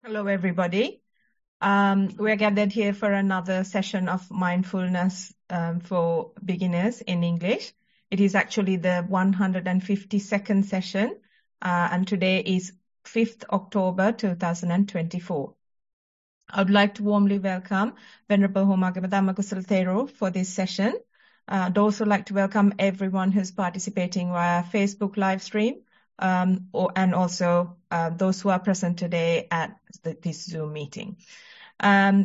Hello, everybody. We're gathered here for another session of mindfulness for beginners in English. It is actually the 152nd session, and today is 5th October 2024. I would like to warmly welcome Venerable Homagama Dhammakusala Thero for this session. I'd also like to welcome everyone who's participating via Facebook live stream, and also those who are present today at this Zoom meeting. Our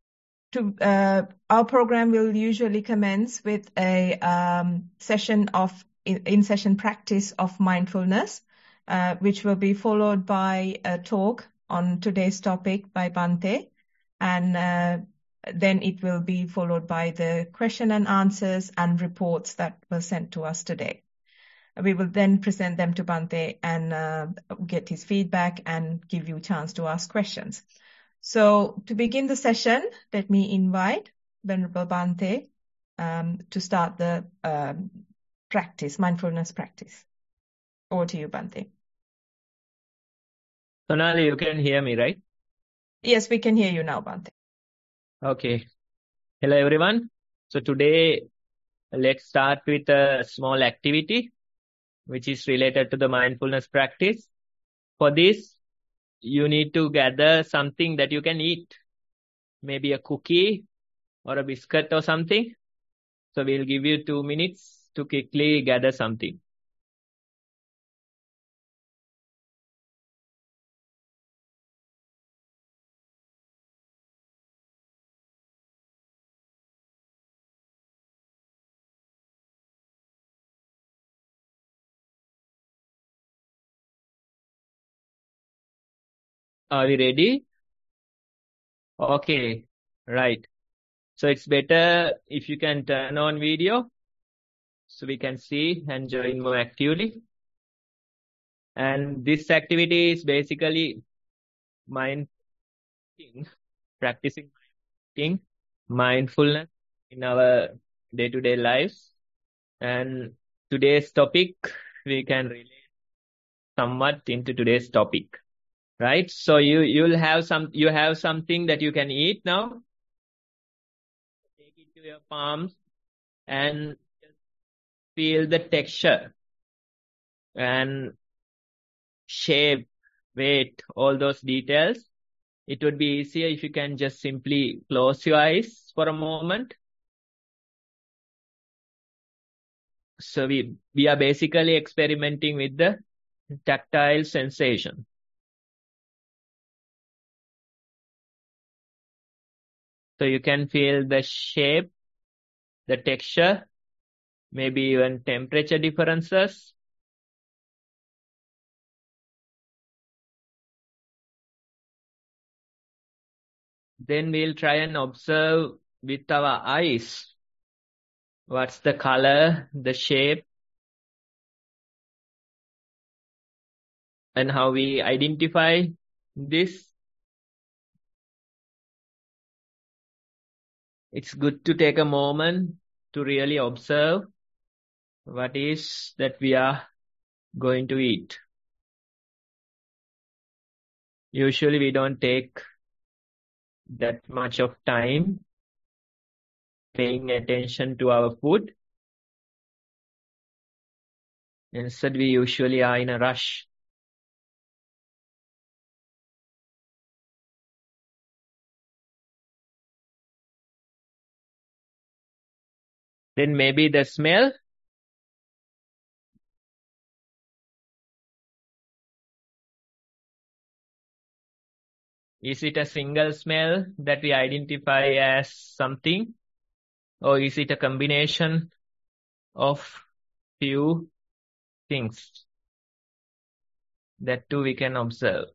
program will usually commence with a session of in-session practice of mindfulness, which will be followed by a talk on today's topic by Bhante, and then it will be followed by the question and answers and reports that were sent to us today. We will then present them to Bhante and get his feedback and give you a chance to ask questions. So to begin the session, let me invite Venerable Bhante to start the mindfulness practice. Over to you, Bhante. Sonali, you can hear me, right? Yes, we can hear you now, Bhante. Okay. Hello, everyone. So today, let's start with a small activity, which is related to the mindfulness practice. For this, you need to gather something that you can eat, maybe a cookie or a biscuit or something. So we'll give you 2 minutes to quickly gather something. Are we ready? Okay, right. So it's better if you can turn on video so we can see and join more actively. And this activity is basically practicing mindfulness in our day-to-day lives. And today's topic, we can relate somewhat into today's topic, right? So you have something that you can eat now. Take it to your palms and just feel the texture and shape, weight, all those details. It would be easier if you can just simply close your eyes for a moment. So we are basically experimenting with the tactile sensation. So you can feel the shape, the texture, maybe even temperature differences. Then we'll try and observe with our eyes. What's the color, the shape, and how we identify this. It's good to take a moment to really observe what is that we are going to eat. Usually we don't take that much of time paying attention to our food. Instead, we usually are in a rush. Then maybe the smell. Is it a single smell that we identify as something? Or is it a combination of few things? That too we can observe.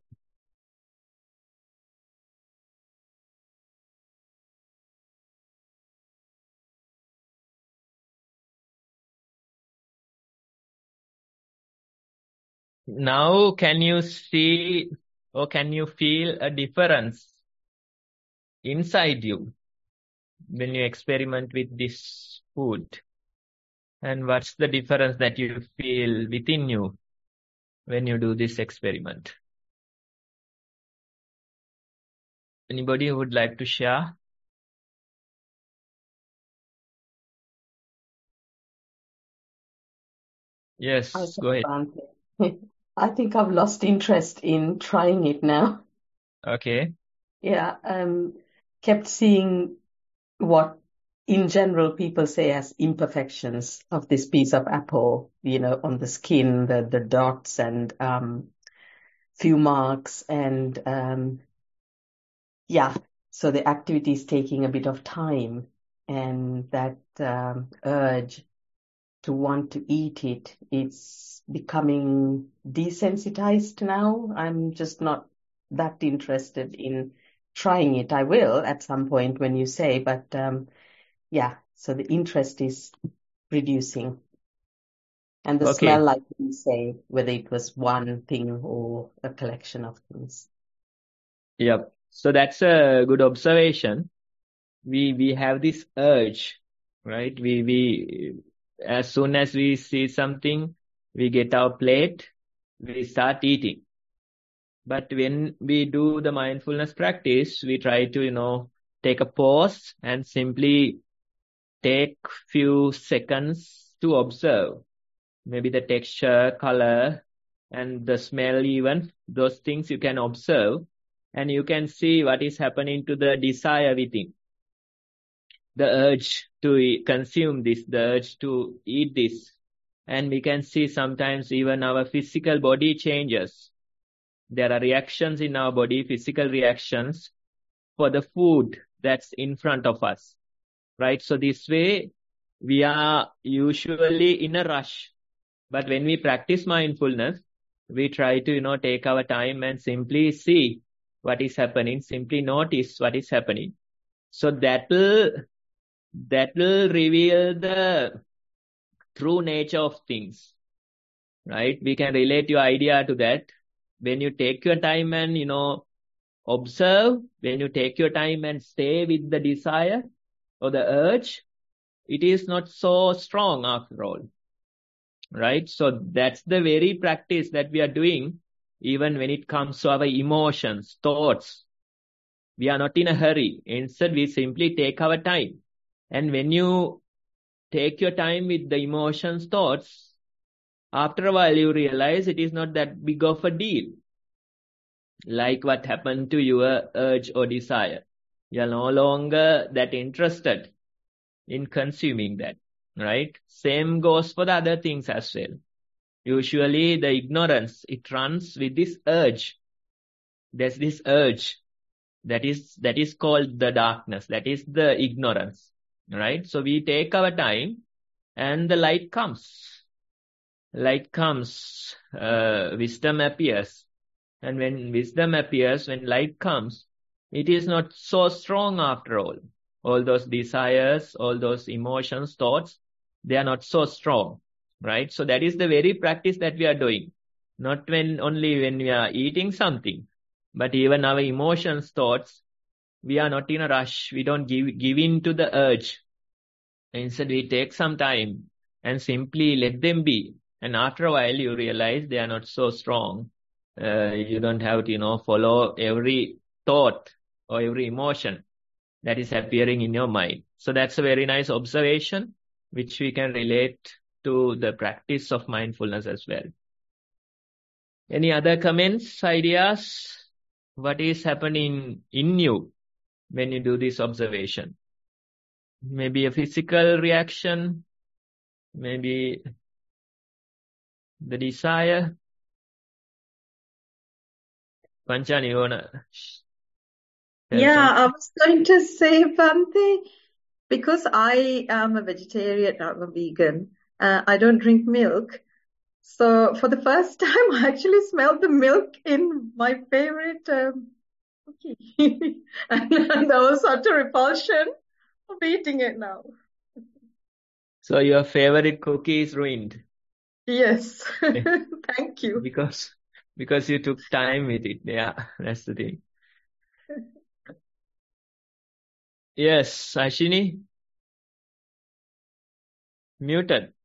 Now, can you see or can you feel a difference inside you when you experiment with this food? And what's the difference that you feel within you when you do this experiment? Anybody who would like to share? Yes, go ahead. I think I've lost interest in trying it now. Okay. Yeah, kept seeing what in general people say as imperfections of this piece of apple, on the skin, the dots and few marks and yeah, so the activity is taking a bit of time and that urge to want to eat it, it's becoming desensitized now. I'm just not that interested in trying it. I will at some point when you say, but yeah, so the interest is reducing. And the Okay. smell, like you say, whether it was one thing or a collection of things. Yep. So that's a good observation. We have this urge, right? We as soon as we see something, we get our plate, we start eating. But when we do the mindfulness practice, we try to, take a pause and simply take few seconds to observe maybe the texture, color, and the smell even. Those things you can observe and you can see what is happening to the desire within. The urge to consume this, the urge to eat this. And we can see sometimes even our physical body changes. There are reactions in our body, physical reactions for the food that's in front of us, right? So this way, we are usually in a rush. But when we practice mindfulness, we try to, take our time and simply see what is happening, simply notice what is happening. So that will reveal the true nature of things, right? We can relate your idea to that. When you take your time and, observe, when you take your time and stay with the desire or the urge, it is not so strong after all, right? So that's the very practice that we are doing, even when it comes to our emotions, thoughts. We are not in a hurry. Instead, we simply take our time. And when you take your time with the emotions, thoughts, after a while you realize it is not that big of a deal. Like what happened to your urge or desire. You are no longer that interested in consuming that, right? Same goes for the other things as well. Usually the ignorance, it runs with this urge. There's this urge that is called the darkness. That is the ignorance, right? So we take our time and the light comes. Light comes, wisdom appears. And when wisdom appears, when light comes, it is not so strong after all. All those desires, all those emotions, thoughts, they are not so strong, right? So that is the very practice that we are doing. Not only when we are eating something, but even our emotions, thoughts, we are not in a rush. We don't give in to the urge. Instead, we take some time and simply let them be. And after a while, you realize they are not so strong. You don't have to, follow every thought or every emotion that is appearing in your mind. So that's a very nice observation, which we can relate to the practice of mindfulness as well. Any other comments, ideas? What is happening in you when you do this observation? Maybe a physical reaction, maybe the desire. Panchani, you wanna tell Yeah, something? I was going to say, Bhante, because I am a vegetarian, I'm a vegan, I don't drink milk. So for the first time, I actually smelled the milk in my favorite cookie. And there was such a repulsion of eating it now. So your favorite cookie is ruined Yes, thank you. because you took time with it. Yeah, that's the thing. Yes, Ashini, muted.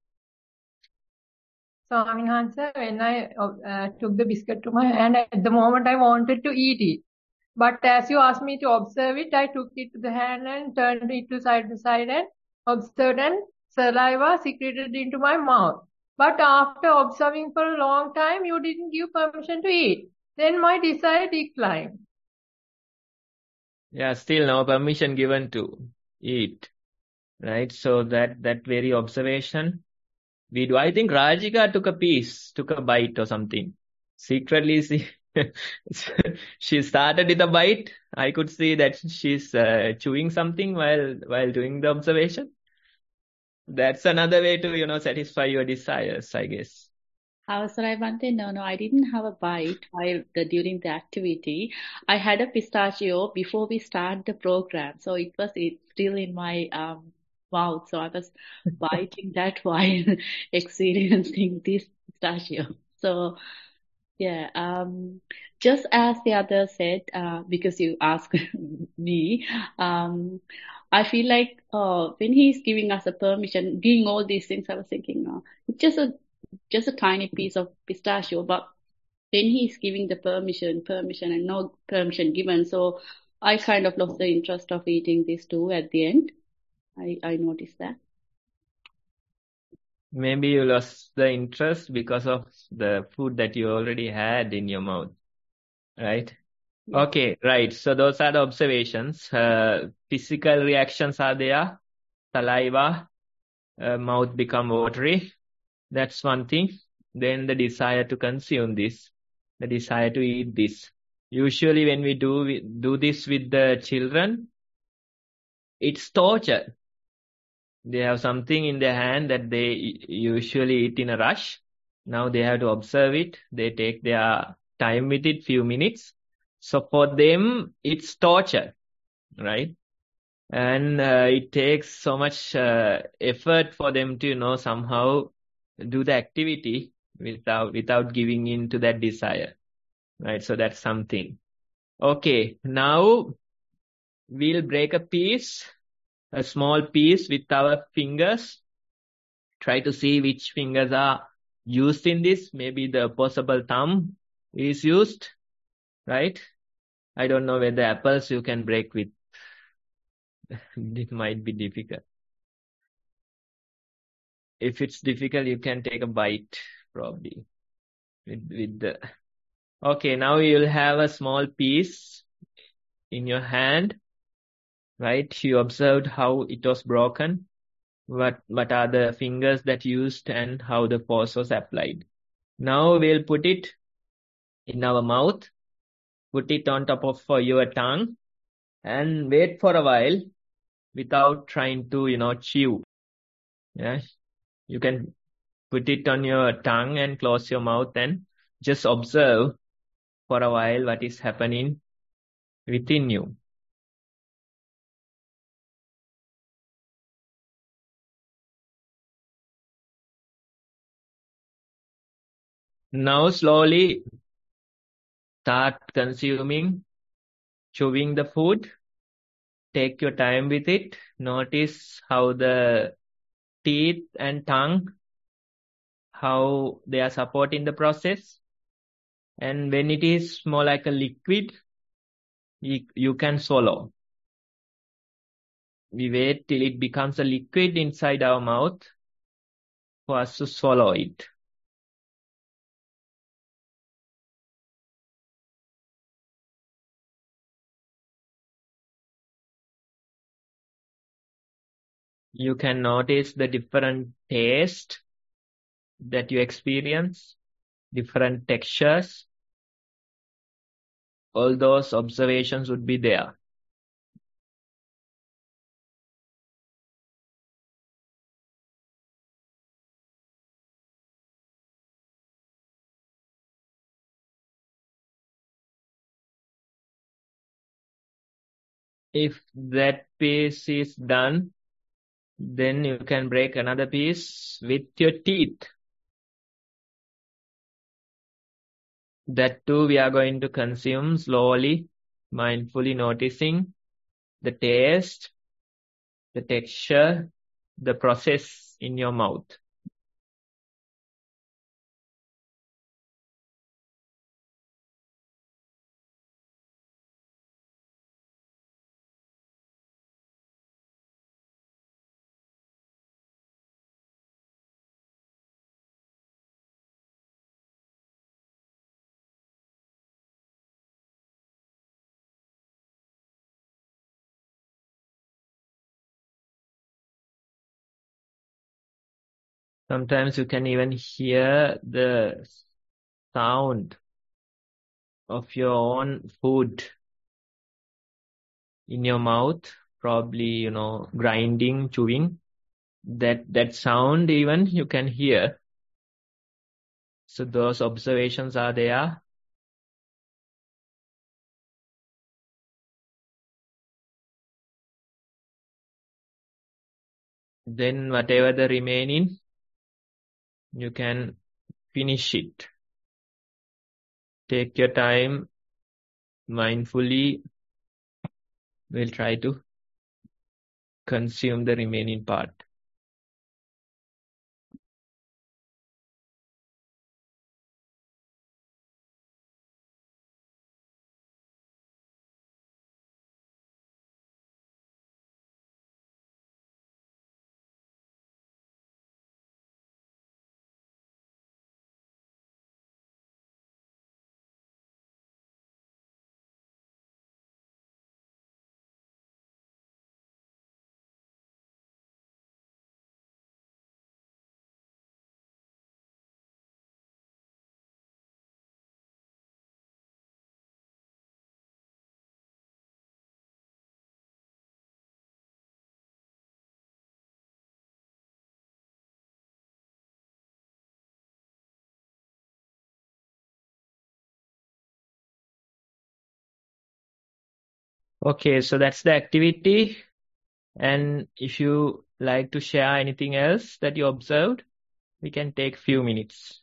Swami Hansa, when I took the biscuit to my hand, at the moment I wanted to eat it. But as you asked me to observe it, I took it to the hand and turned it to side and observed, and saliva secreted into my mouth. But after observing for a long time, you didn't give permission to eat. Then my desire declined. Yeah, still no permission given to eat, right? So that very observation we do. I think Rajika took a bite or something. Secretly, she started with a bite. I could see that she's chewing something while doing the observation. That's another way to satisfy your desires, I guess. Avasara Bhante, no, I didn't have a bite during the activity. I had a pistachio before we start the program, so it's still in my mouth. So I was biting that while experiencing this pistachio. So yeah, just as the other said, because you asked me, I feel like when he's giving us a permission, doing all these things, I was thinking, it's just a tiny piece of pistachio, but when he's giving the permission and no permission given, so I kind of lost the interest of eating this too at the end. I noticed that. Maybe you lost the interest because of the food that you already had in your mouth, right? Yeah. Okay, right. So those are the observations. Physical reactions are there. Saliva, mouth become watery. That's one thing. Then the desire to consume this, the desire to eat this. Usually when we do this with the children, it's torture. They have something in their hand that they usually eat in a rush. Now they have to observe it. They take their time with it, few minutes. So for them, it's torture, right? And it takes so much effort for them to somehow do the activity without giving in to that desire, right? So that's something. Okay, now we'll break a small piece with our fingers. Try to see which fingers are used in this. Maybe the opposable thumb is used, right? I don't know whether apples you can break with. It might be difficult. If it's difficult, you can take a bite probably with the. Okay, now you'll have a small piece in your hand, right? You observed how it was broken. What are the fingers that used and how the force was applied. Now we'll put it in our mouth, put it on top of your tongue, and wait for a while without trying to chew. Yeah, you can put it on your tongue and close your mouth and just observe for a while what is happening within you. Now slowly start consuming, chewing the food. Take your time with it. Notice how the teeth and tongue, how they are supporting the process. And when it is more like a liquid, you can swallow. We wait till it becomes a liquid inside our mouth for us to swallow it. You can notice the different taste that you experience, different textures. All those observations would be there. If that piece is done, then you can break another piece with your teeth. That too we are going to consume slowly, mindfully noticing the taste, the texture, the process in your mouth. Sometimes you can even hear the sound of your own food in your mouth, probably, grinding, chewing. That sound even you can hear. So those observations are there. Then whatever the remaining, you can finish it. Take your time, mindfully. We'll try to consume the remaining part. Okay, so that's the activity. And if you like to share anything else that you observed, we can take few minutes.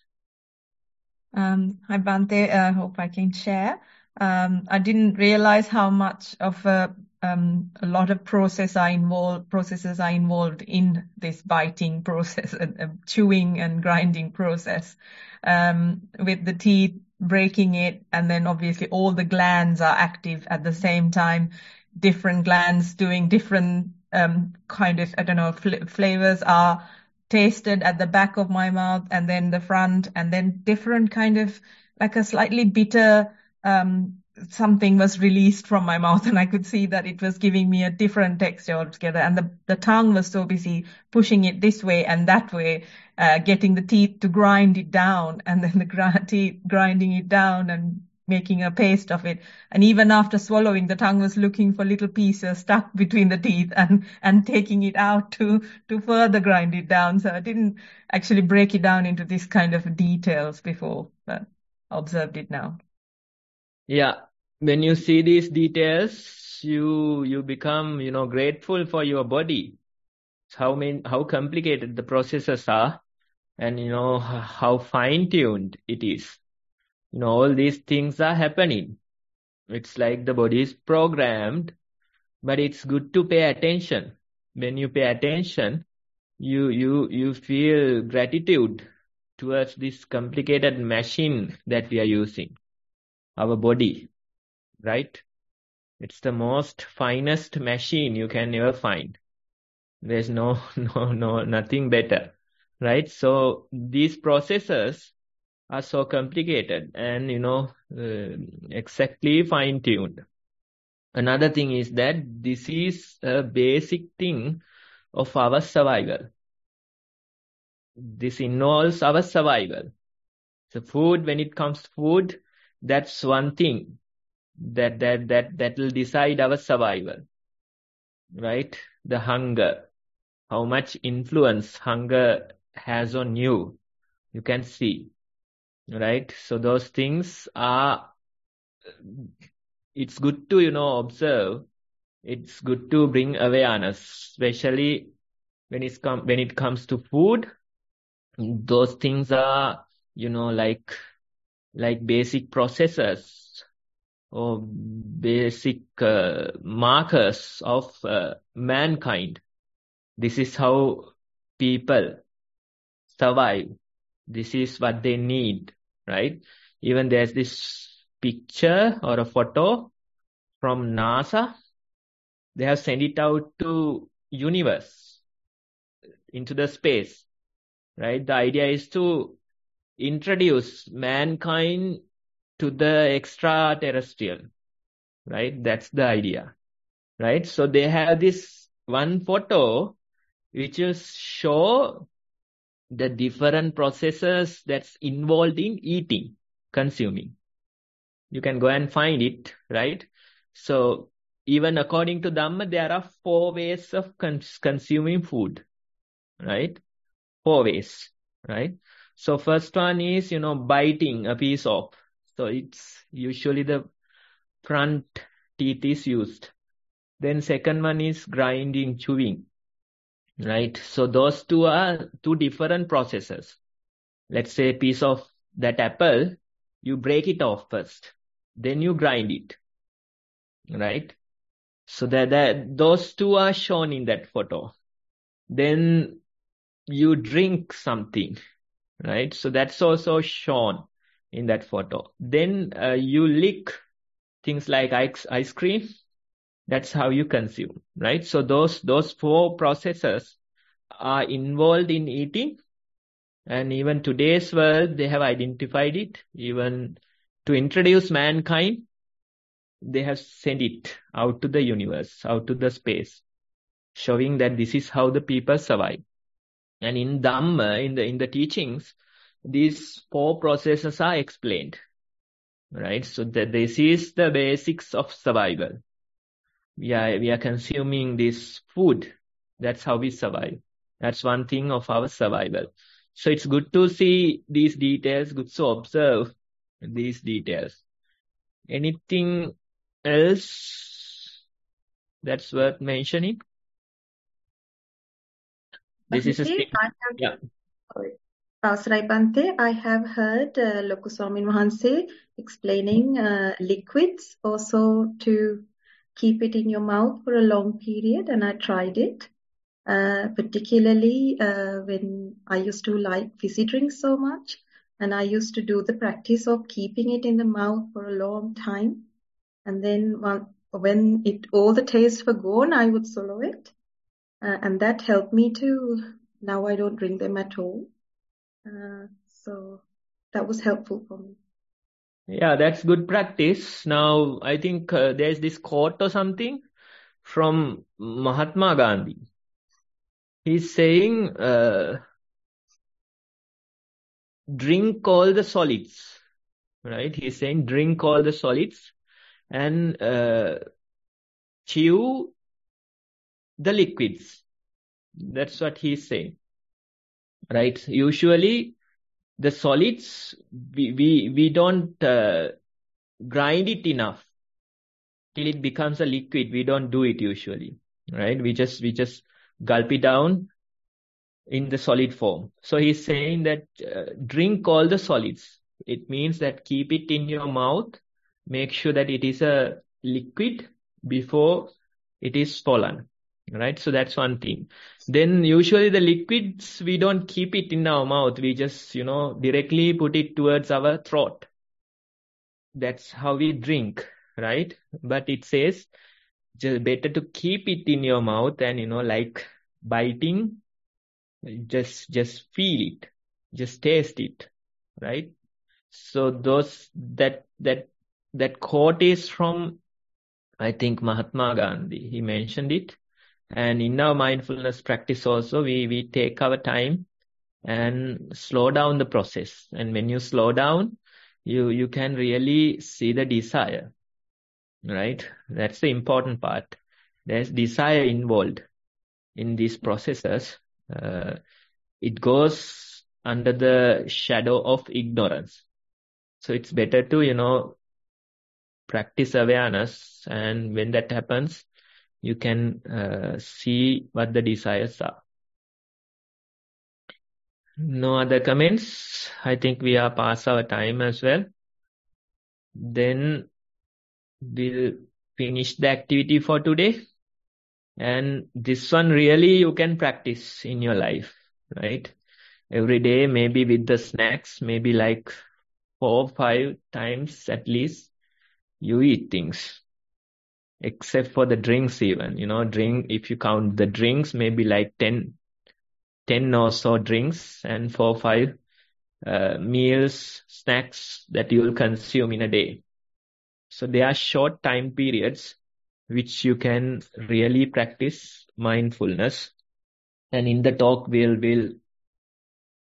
Hi, Bhante. Hope I can share. I didn't realize how much of a lot of processes are involved in this biting process, chewing and grinding process, with the teeth breaking it, and then obviously all the glands are active at the same time. Different glands doing different kind of, I don't know, flavors are tasted at the back of my mouth and then the front, and then different kind of like a slightly bitter something was released from my mouth, and I could see that it was giving me a different texture altogether. And the tongue was so busy pushing it this way and that way, getting the teeth to grind it down, and then the teeth grinding it down and making a paste of it. And even after swallowing, the tongue was looking for little pieces stuck between the teeth and taking it out to further grind it down. So I didn't actually break it down into this kind of details before, but observed it now. Yeah, when you see these details, you become, grateful for your body. How complicated the processes are, and how fine-tuned it is. All these things are happening. It's like the body is programmed, but it's good to pay attention. When you pay attention, you feel gratitude towards this complicated machine that we are using, our body, right? It's the most finest machine you can ever find. There's nothing better, right? So these processes are so complicated and, exactly fine-tuned. Another thing is that this is a basic thing of our survival. This involves our survival. So food, when it comes to food, that's one thing that will decide our survival, right? The hunger, how much influence hunger has on you, you can see, right? So those things are, it's good to, observe. It's good to bring awareness, especially when it comes to food. Those things are, like basic processes or basic markers of mankind. This is how people survive. This is what they need, right? Even there's this picture or a photo from NASA. They have sent it out to universe, into the space, right? The idea is to introduce mankind to the extraterrestrial, right? That's the idea, right? So they have this one photo which will show the different processes that's involved in eating, consuming. You can go and find it, right? So even according to Dhamma, there are 4 ways of consuming food, right? 4 ways, right? So first one is, biting a piece off. So it's usually the front teeth is used. Then second one is grinding, chewing, right? So those two are 2 different processes. Let's say a piece of that apple, you break it off first, then you grind it, right? So those 2 are shown in that photo. Then you drink something, right? So that's also shown in that photo. Then you lick things like ice cream. That's how you consume, right? So those 4 processes are involved in eating. And even today's world, they have identified it. Even to introduce mankind, they have sent it out to the universe, out to the space, showing that this is how the people survive. And in Dhamma, in the teachings, these 4 processes are explained, right? So that this is the basics of survival. We are consuming this food. That's how we survive. That's one thing of our survival. So it's good to see these details, good to observe these details. Anything else that's worth mentioning? This is a Avasarයි Bhante, I have heard Loku Swamin Wahanse explaining liquids also to keep it in your mouth for a long period, and I tried it. Particularly when I used to like fizzy drinks so much, and I used to do the practice of keeping it in the mouth for a long time, and then when all the tastes were gone, I would swallow it, and that helped me to. Now I don't drink them at all, so that was helpful for me. Yeah, that's good practice. Now I think there's this quote or something from Mahatma Gandhi. He's saying, drink all the solids, right? He's saying, drink all the solids and chew the liquids. That's what he's saying, right? Usually the solids, we don't grind it enough till it becomes a liquid. We don't do it usually, right? We just gulp it down in the solid form. So he's saying that drink all the solids. It means that keep it in your mouth. Make sure that it is a liquid before it is swollen, right? So that's one thing. Then usually the liquids, we don't keep it in our mouth. We just, directly put it towards our throat. That's how we drink, right? But it says just better to keep it in your mouth and, like biting, just feel it, just taste it, right? So that quote is from, I think, Mahatma Gandhi. He mentioned it. And in our mindfulness practice also, we take our time and slow down the process. And when you slow down, you can really see the desire, right? That's the important part. There's desire involved in these processes. It goes under the shadow of ignorance. So it's better to, practice awareness. And when that happens, you can see what the desires are. No other comments? I think we are past our time as well. Then we'll finish the activity for today. And this one really you can practice in your life, right? Every day, maybe with the snacks, maybe like 4 or 5 times at least, you eat things. Except for the drinks even, if you count the drinks, maybe like 10 or so drinks and 4 or 5 meals, snacks that you will consume in a day. So they are short time periods which you can really practice mindfulness. And in the talk, we'll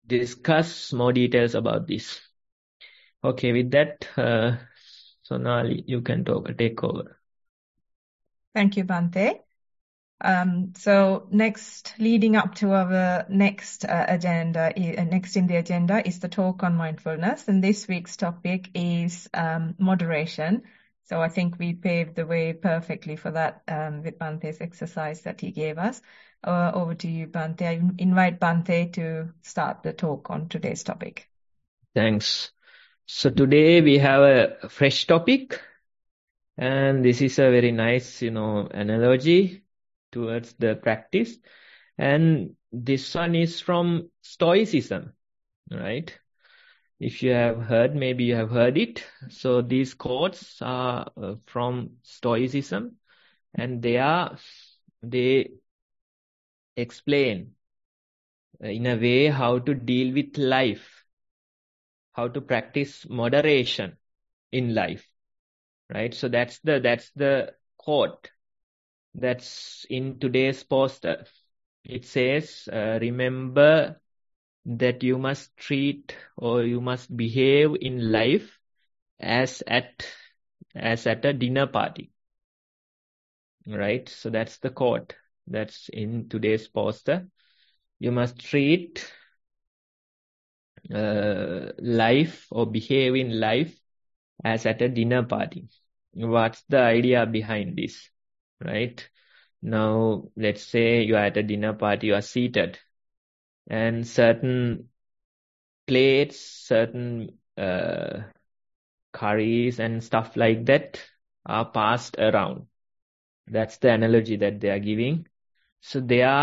discuss more details about this. Okay, with that, Sonali, you can take over. Thank you, Bhante. So next, leading up to our next agenda, next in the agenda is the talk on mindfulness. And this week's topic is moderation. So I think we paved the way perfectly for that with Bhante's exercise that he gave us. Over to you, Bhante. I invite Bhante to start the talk on today's topic. Thanks. So today we have a fresh topic. And this is a very nice, analogy towards the practice. And this one is from Stoicism, right? If you have heard, maybe you have heard it. So these quotes are from Stoicism, and they explain in a way how to deal with life, how to practice moderation in life, right? So that's the quote that's in today's poster. It says, remember that you must treat or you must behave in life as at a dinner party, right? So that's the quote that's in today's poster. You must treat life or behave in life as at a dinner party. What's the idea behind this, right? Now, let's say you are at a dinner party, you are seated, and certain plates, certain curries and stuff like that are passed around. That's the analogy that they are giving. So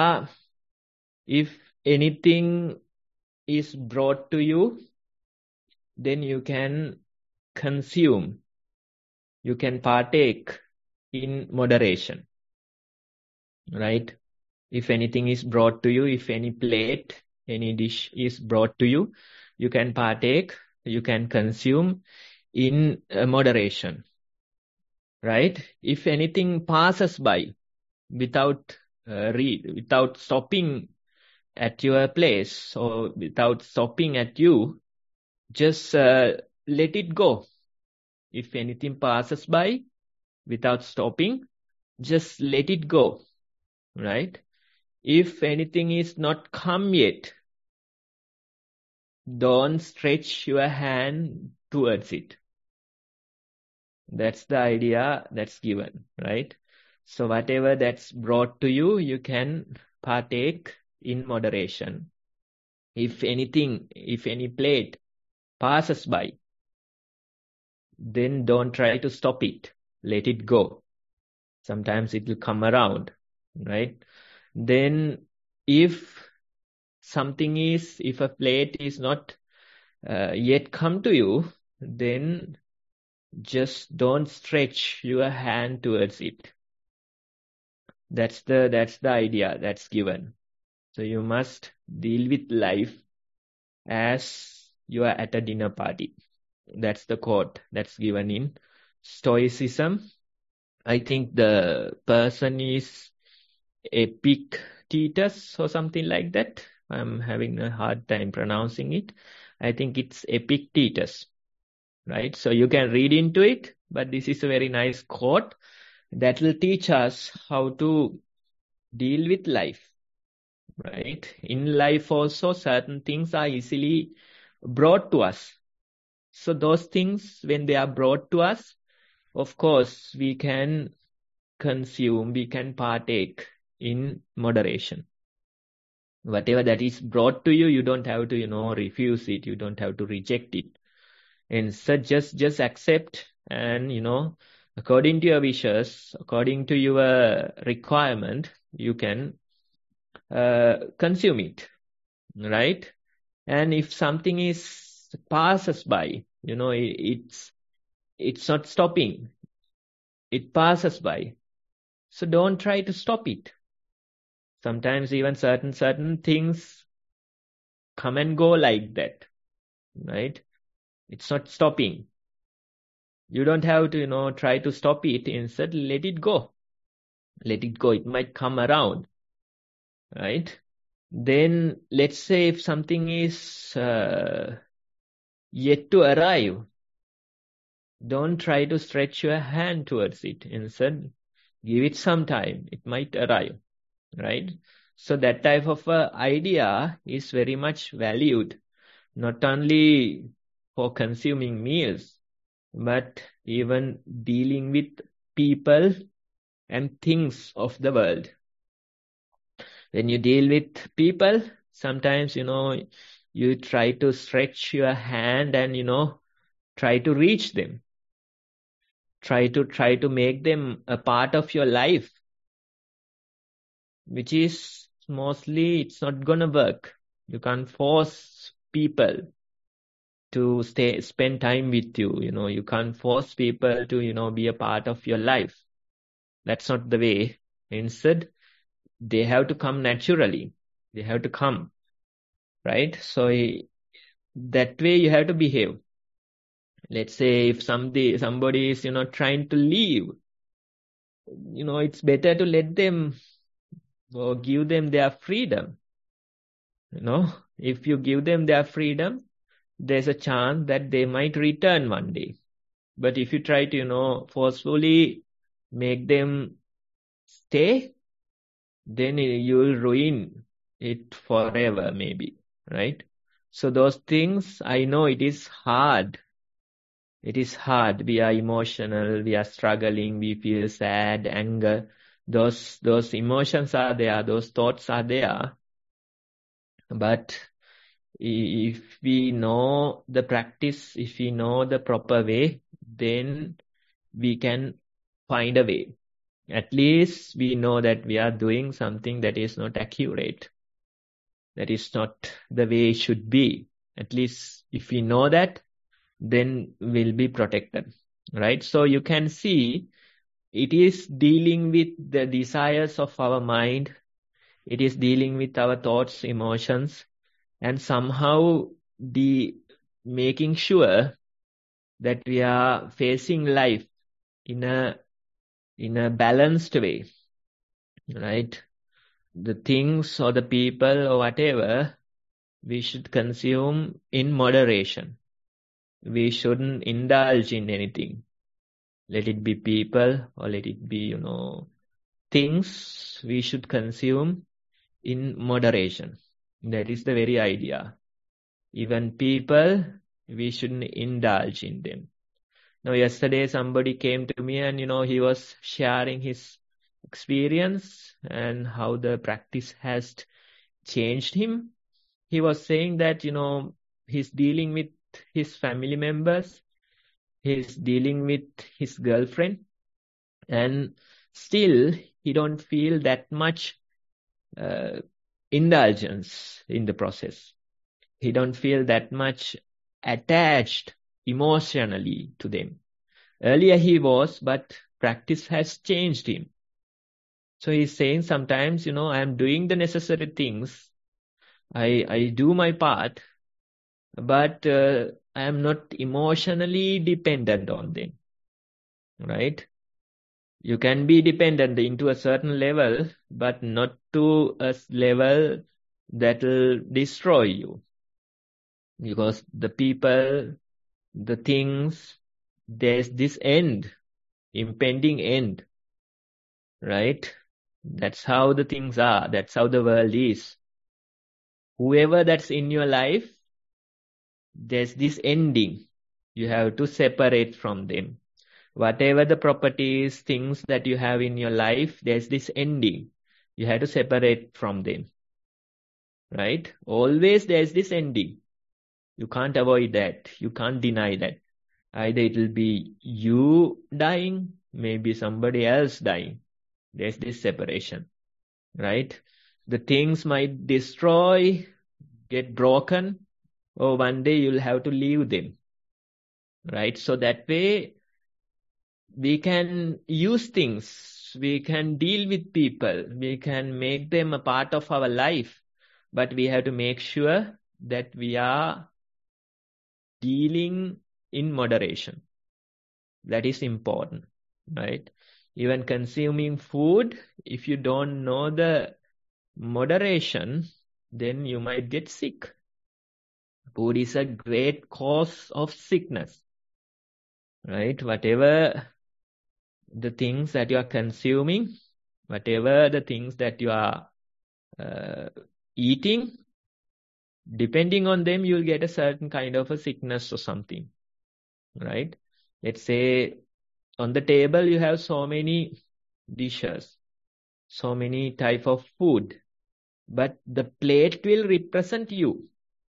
if anything is brought to you, then you can consume, you can partake in moderation, right? If anything is brought to you, if any plate, any dish is brought to you, you can partake, you can consume in moderation, right? If anything passes by without stopping at your place or without stopping at you, just let it go. If anything passes by without stopping, just let it go, right? If anything is not come yet, don't stretch your hand towards it. That's the idea that's given, right? So whatever that's brought to you, you can partake in moderation. If any plate passes by, then don't try to stop it. Let it go. Sometimes it will come around, right? Then if a plate is not yet come to you, then just don't stretch your hand towards it. That's the idea that's given. So you must deal with life as you are at a dinner party. That's the quote that's given in Stoicism. I think the person is Epictetus or something like that. I'm having a hard time pronouncing it. I think it's Epictetus, right? So you can read into it, but this is a very nice quote that will teach us how to deal with life, right? In life also, certain things are easily brought to us. So those things, when they are brought to us, of course, we can consume, we can partake in moderation. Whatever that is brought to you, you don't have to, refuse it. You don't have to reject it. Instead, just accept and, according to your wishes, according to your requirement, you can consume it, right? And if something passes by, it's not stopping. It passes by. So don't try to stop it. Sometimes even certain things come and go like that, right? It's not stopping. You don't have to, try to stop it. Instead, let it go. Let it go. It might come around, right? Then let's say if something is yet to arrive, don't try to stretch your hand towards it. Instead, give it some time. It might arrive, right? So that type of idea is very much valued, not only for consuming meals, but even dealing with people and things of the world. When you deal with people, sometimes, you try to stretch your hand and, try to reach them. Try to make them a part of your life, which is mostly, it's not gonna work. You can't force people to spend time with you. You can't force people to, be a part of your life. That's not the way. Instead, they have to come naturally. They have to come, right? So that way you have to behave. Let's say if somebody is, trying to leave, it's better to let them or give them their freedom. If you give them their freedom, there's a chance that they might return one day. But if you try to, forcefully make them stay, then you'll ruin it forever, maybe, right? So those things, I know it is hard. It is hard. We are emotional. We are struggling. We feel sad, anger. Those emotions are there. Those thoughts are there. But if we know the practice, if we know the proper way, then we can find a way. At least we know that we are doing something that is not accurate. That is not the way it should be. At least if we know that, then we'll be protected, right? So you can see it is dealing with the desires of our mind. It is dealing with our thoughts, emotions, and somehow making sure that we are facing life in a balanced way, right? The things or the people or whatever, we should consume in moderation. We shouldn't indulge in anything. Let it be people or let it be, things we should consume in moderation. That is the very idea. Even people, we shouldn't indulge in them. Now, yesterday somebody came to me and, he was sharing his experience and how the practice has changed him. He was saying that, he's dealing with his family members, he's dealing with his girlfriend, and still he don't feel that much indulgence in the process. He don't feel that much attached emotionally to them. Earlier he was, but practice has changed him. So he's saying sometimes, I am doing the necessary things. I do my part, but I am not emotionally dependent on them, right? You can be dependent into a certain level, but not to a level that will destroy you. Because the people, the things, there's this end, impending end, right? That's how the things are. That's how the world is. Whoever that's in your life, there's this ending. You have to separate from them. Whatever the properties, things that you have in your life, there's this ending. You have to separate from them, right? Always there's this ending. You can't avoid that. You can't deny that. Either it will be you dying, maybe somebody else dying. There's this separation, right? The things might destroy, get broken, or one day you'll have to leave them, right? So that way, we can use things, we can deal with people, we can make them a part of our life, but we have to make sure that we are dealing in moderation. That is important, right? Even consuming food, if you don't know the moderation, then you might get sick. Food is a great cause of sickness, right? Whatever the things that you are consuming, whatever the things that you are eating, depending on them, you'll get a certain kind of a sickness or something, right? Let's say on the table you have so many dishes, so many type of food, but the plate will represent you,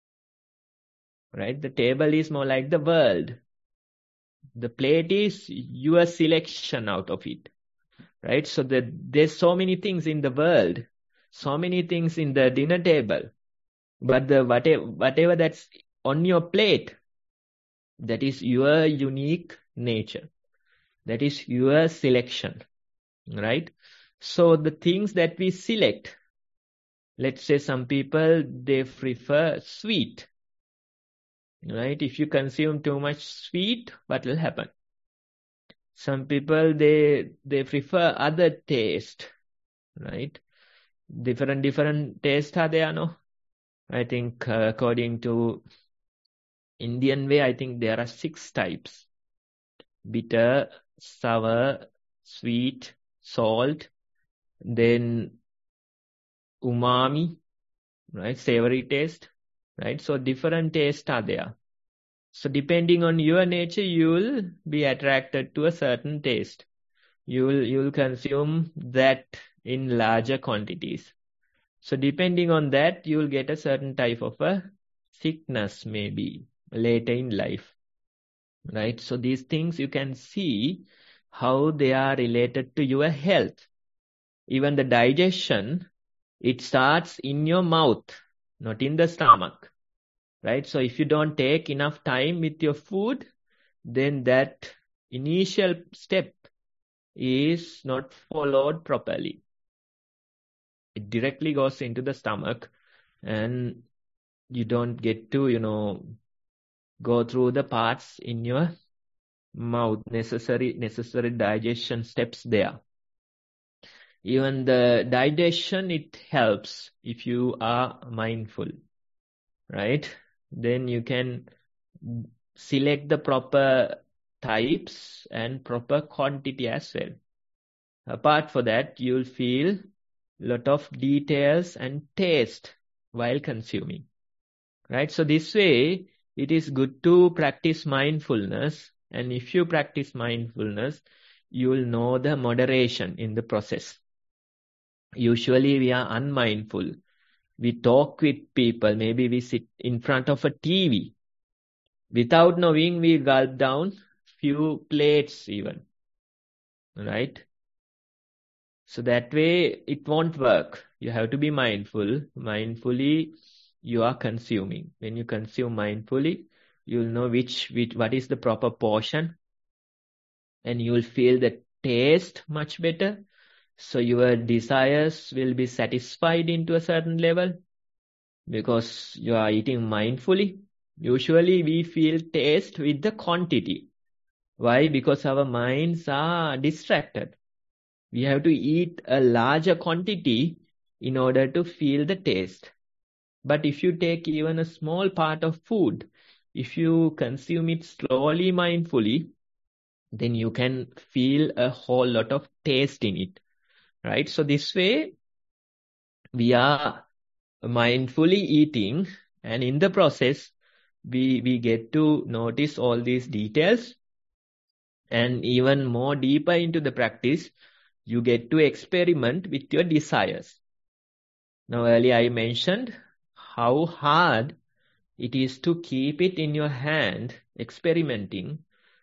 right? The table is more like the world. The plate is your selection out of it, right? So there's so many things in the world, so many things in the dinner table, but the whatever that's on your plate, that is your unique nature. That is your selection, right? So the things that we select, let's say some people, they prefer sweet, right? If you consume too much sweet, what will happen? Some people, they prefer other taste, right? Different taste are there, no? I think according to Indian way, I think there are 6 types: bitter, sour, sweet, salt, then umami, right? Savory taste, right? So different tastes are there. So depending on your nature, you will be attracted to a certain taste. You'll consume that in larger quantities. So depending on that, you'll get a certain type of a sickness maybe later in life, right? So these things you can see how they are related to your health. Even the digestion, it starts in your mouth, not in the stomach, right? So if you don't take enough time with your food, then that initial step is not followed properly. It directly goes into the stomach and you don't get to, go through the parts in your mouth, necessary digestion steps there. Even the digestion, it helps if you are mindful, right? Then you can select the proper types and proper quantity as well. Apart from that, you'll feel lot of details and taste while consuming, right? So this way, it is good to practice mindfulness. And if you practice mindfulness, you will know the moderation in the process. Usually we are unmindful. We talk with people. Maybe we sit in front of a TV. Without knowing, we gulp down few plates even, right? So that way it won't work. You have to be mindful. Mindfully, you are consuming. When you consume mindfully, you'll know what is the proper portion, and you'll feel the taste much better. So your desires will be satisfied into a certain level because you are eating mindfully. Usually we feel taste with the quantity. Why? Because our minds are distracted. We have to eat a larger quantity in order to feel the taste. But if you take even a small part of food, if you consume it slowly, mindfully, then you can feel a whole lot of taste in it, right? So this way, we are mindfully eating, and in the process, we get to notice all these details, and even more deeper into the practice, you get to experiment with your desires. Now, earlier I mentioned how hard it is to keep it in your hand, experimenting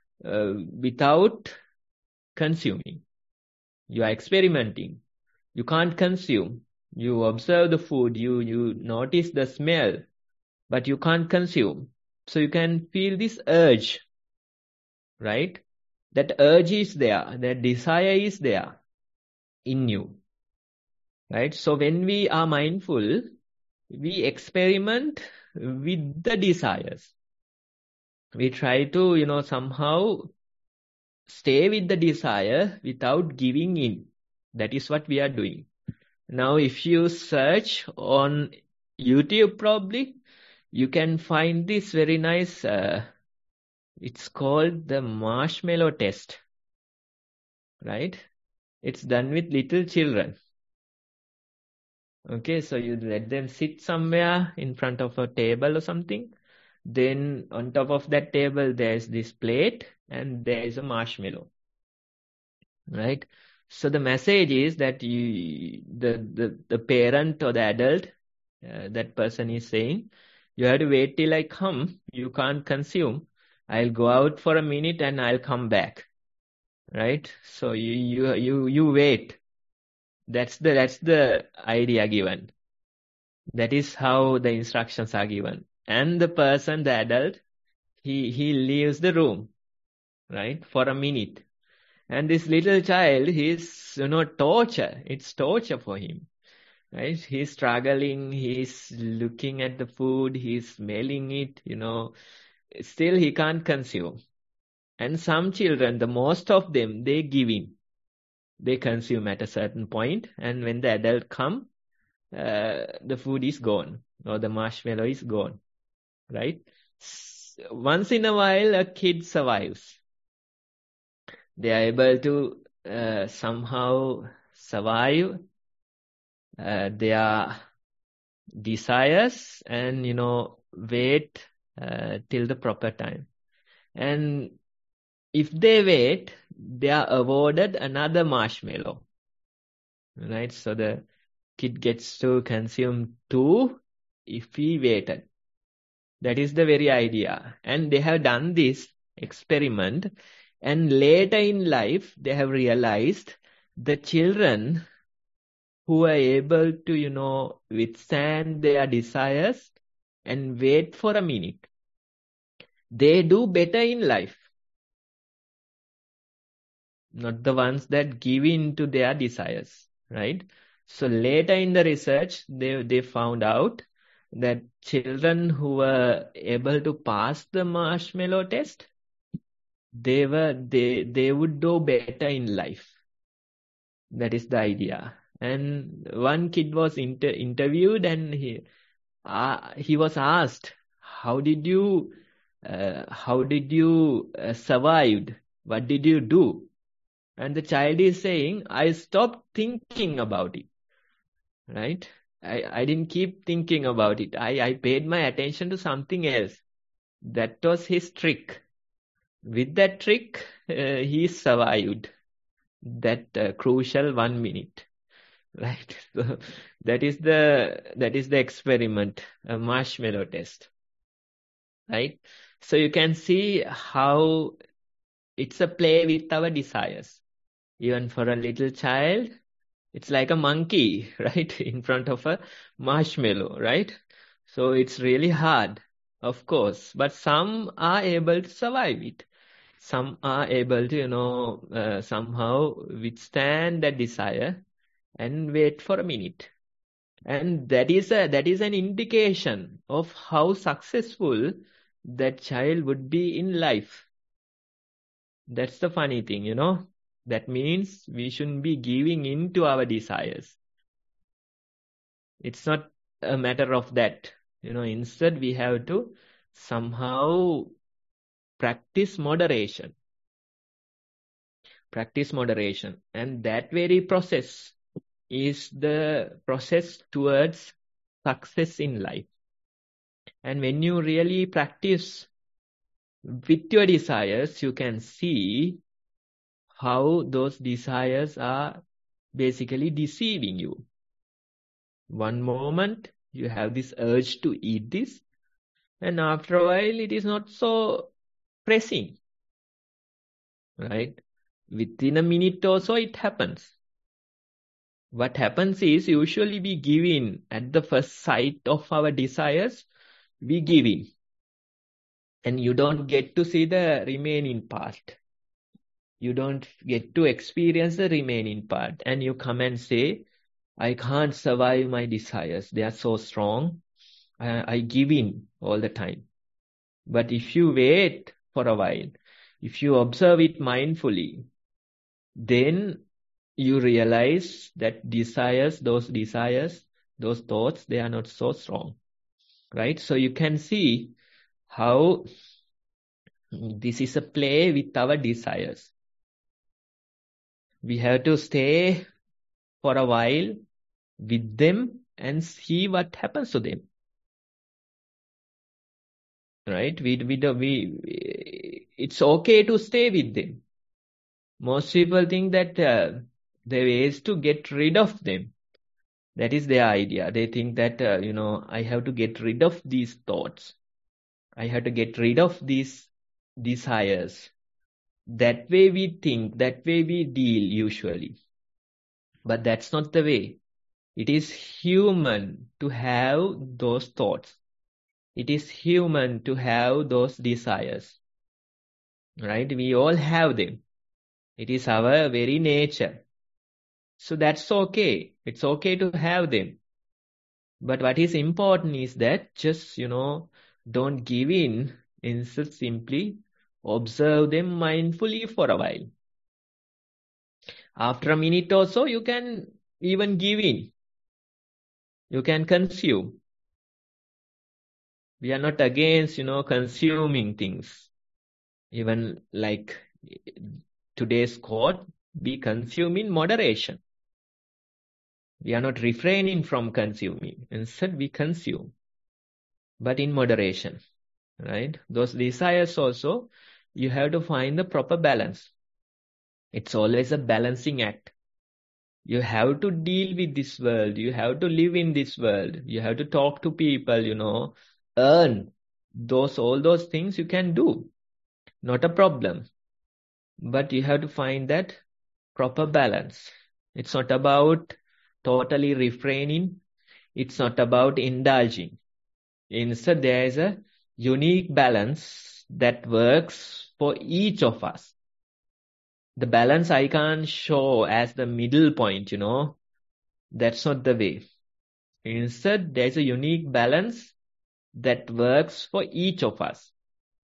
without consuming. You are experimenting. You can't consume. You observe the food, you notice the smell, but you can't consume. So you can feel this urge, right? That urge is there, that desire is there in you, right? So when we are mindful, we experiment with the desires. We try to, somehow stay with the desire without giving in. That is what we are doing. Now, if you search on YouTube probably, you can find this very nice, it's called the marshmallow test, right? It's done with little children. Okay, so you let them sit somewhere in front of a table or something. Then on top of that table, there's this plate and there is a marshmallow, right? So the message is that the parent or the adult, that person is saying, you have to wait till I come. You can't consume. I'll go out for a minute and I'll come back, right? So you wait. That's the idea given. That is how the instructions are given. And the person, the adult, he leaves the room, right, for a minute. And this little child, he's, torture. It's torture for him, right? He's struggling. He's looking at the food. He's smelling it, Still, he can't consume. And some children, the most of them, they give in. They consume at a certain point. And when the adult comes, the food is gone or the marshmallow is gone, right? Once in a while, a kid survives. They are able to somehow survive their desires and, wait till the proper time. And if they wait, they are awarded another marshmallow, right? So the kid gets to consume 2 if he waited. That is the very idea. And they have done this experiment. And later in life, they have realized the children who are able to, withstand their desires and wait for a minute, they do better in life. Not the ones that give in to their desires, right? So later in the research, they found out that children who were able to pass the marshmallow test, they would do better in life. That is the idea. And one kid was interviewed, and he was asked, how did you survive? What did you do? And the child is saying, I stopped thinking about it, right? I didn't keep thinking about it. I paid my attention to something else. That was his trick. With that trick, he survived that crucial 1 minute, right? So that is the experiment, a marshmallow test, right? So you can see how it's a play with our desires. Even for a little child, it's like a monkey, right, in front of a marshmallow, right? So it's really hard, of course, but some are able to survive it. Some are able to, somehow withstand that desire and wait for a minute. And that is an indication of how successful that child would be in life. That's the funny thing, That means we shouldn't be giving in to our desires. It's not a matter of that. Instead we have to somehow practice moderation. Practice moderation. And that very process is the process towards success in life. And when you really practice with your desires, you can see how those desires are basically deceiving you. One moment you have this urge to eat this, and after a while it is not so pressing, right? Within a minute or so it happens. What happens is usually we give in at the first sight of our desires, we give in. And you don't get to see the remaining part. You don't get to experience the remaining part. And you come and say, I can't survive my desires. They are so strong. I give in all the time. But if you wait for a while, if you observe it mindfully, then you realize that those desires, those thoughts, they are not so strong, right? So you can see how this is a play with our desires. We have to stay for a while with them and see what happens to them, right? It's okay to stay with them. Most people think that the way is to get rid of them. That is their idea. They think that, I have to get rid of these thoughts. I have to get rid of these desires. That way we think, that way we deal usually. But that's not the way. It is human to have those thoughts. It is human to have those desires. Right? We all have them. It is our very nature. So that's okay. It's okay to have them. But what is important is that just, don't give in. Instead, simply observe them mindfully for a while. After a minute or so, you can even give in. You can consume. We are not against, consuming things. Even like today's quote, be consume in moderation. We are not refraining from consuming. Instead, we consume, but in moderation, right? Those desires also, you have to find the proper balance. It's always a balancing act. You have to deal with this world. You have to live in this world. You have to talk to people, earn all those things you can do. Not a problem. But you have to find that proper balance. It's not about totally refraining. It's not about indulging. Instead, there is a unique balance that works for each of us. The balance I can't show as the middle point, that's not the way. Instead, there's a unique balance that works for each of us.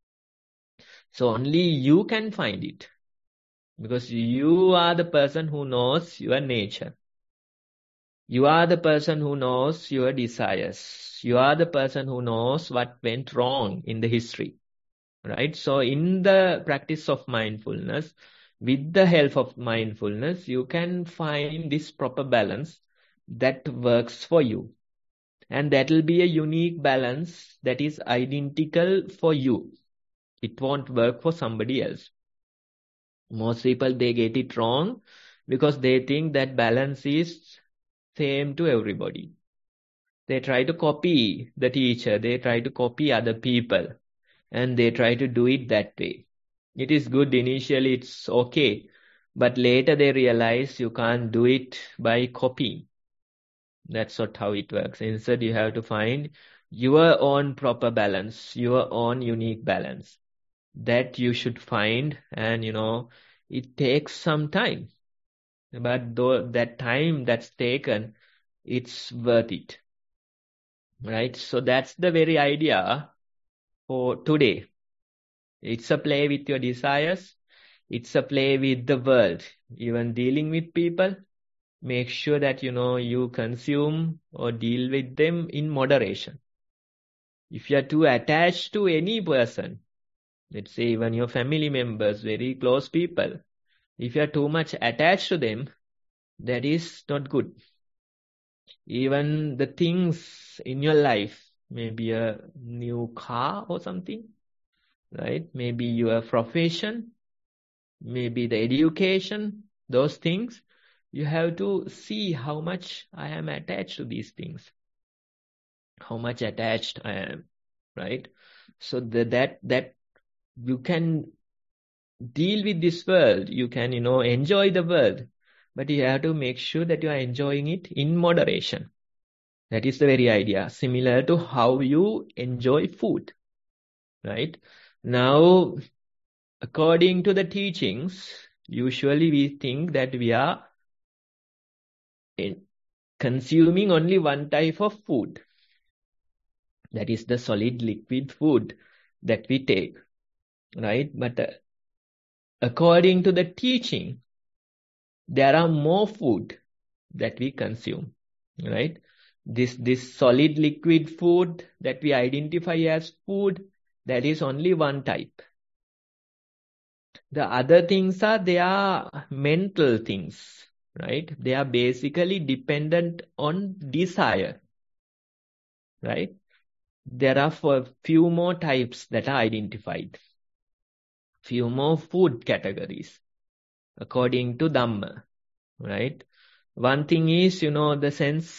So only you can find it. Because you are the person who knows your nature. You are the person who knows your desires. You are the person who knows what went wrong in the history. Right? So in the practice of mindfulness, with the help of mindfulness, you can find this proper balance that works for you. And that will be a unique balance that is identical for you. It won't work for somebody else. Most people, they get it wrong because they think that balance is same to everybody. They try to copy the teacher. They try to copy other people. And they try to do it that way. It is good initially, it's okay. But later they realize you can't do it by copying. That's not how it works. Instead, you have to find your own proper balance, your own unique balance. That you should find, and it takes some time. But though that time that's taken, it's worth it. Right? So that's the very idea for today. It's a play with your desires. It's a play with the world. Even dealing with people, make sure that, you consume or deal with them in moderation. If you are too attached to any person, let's say even your family members, very close people, if you are too much attached to them, that is not good. Even the things in your life, maybe a new car or something, right? Maybe your profession, maybe the education, those things, you have to see how much I am attached to these things. How much attached I am, right? So that you can deal with this world. You can, enjoy the world. But you have to make sure that you are enjoying it in moderation. That is the very idea. Similar to how you enjoy food, right? Now, according to the teachings, usually we think that we are consuming only one type of food. That is the solid liquid food that we take, right? But according to the teaching, there are more food that we consume, right? This solid liquid food that we identify as food, that is only one type. The other things they are mental things, right? They are basically dependent on desire, right? There are a few more types that are identified. Few more food categories according to Dhamma, right? One thing is, the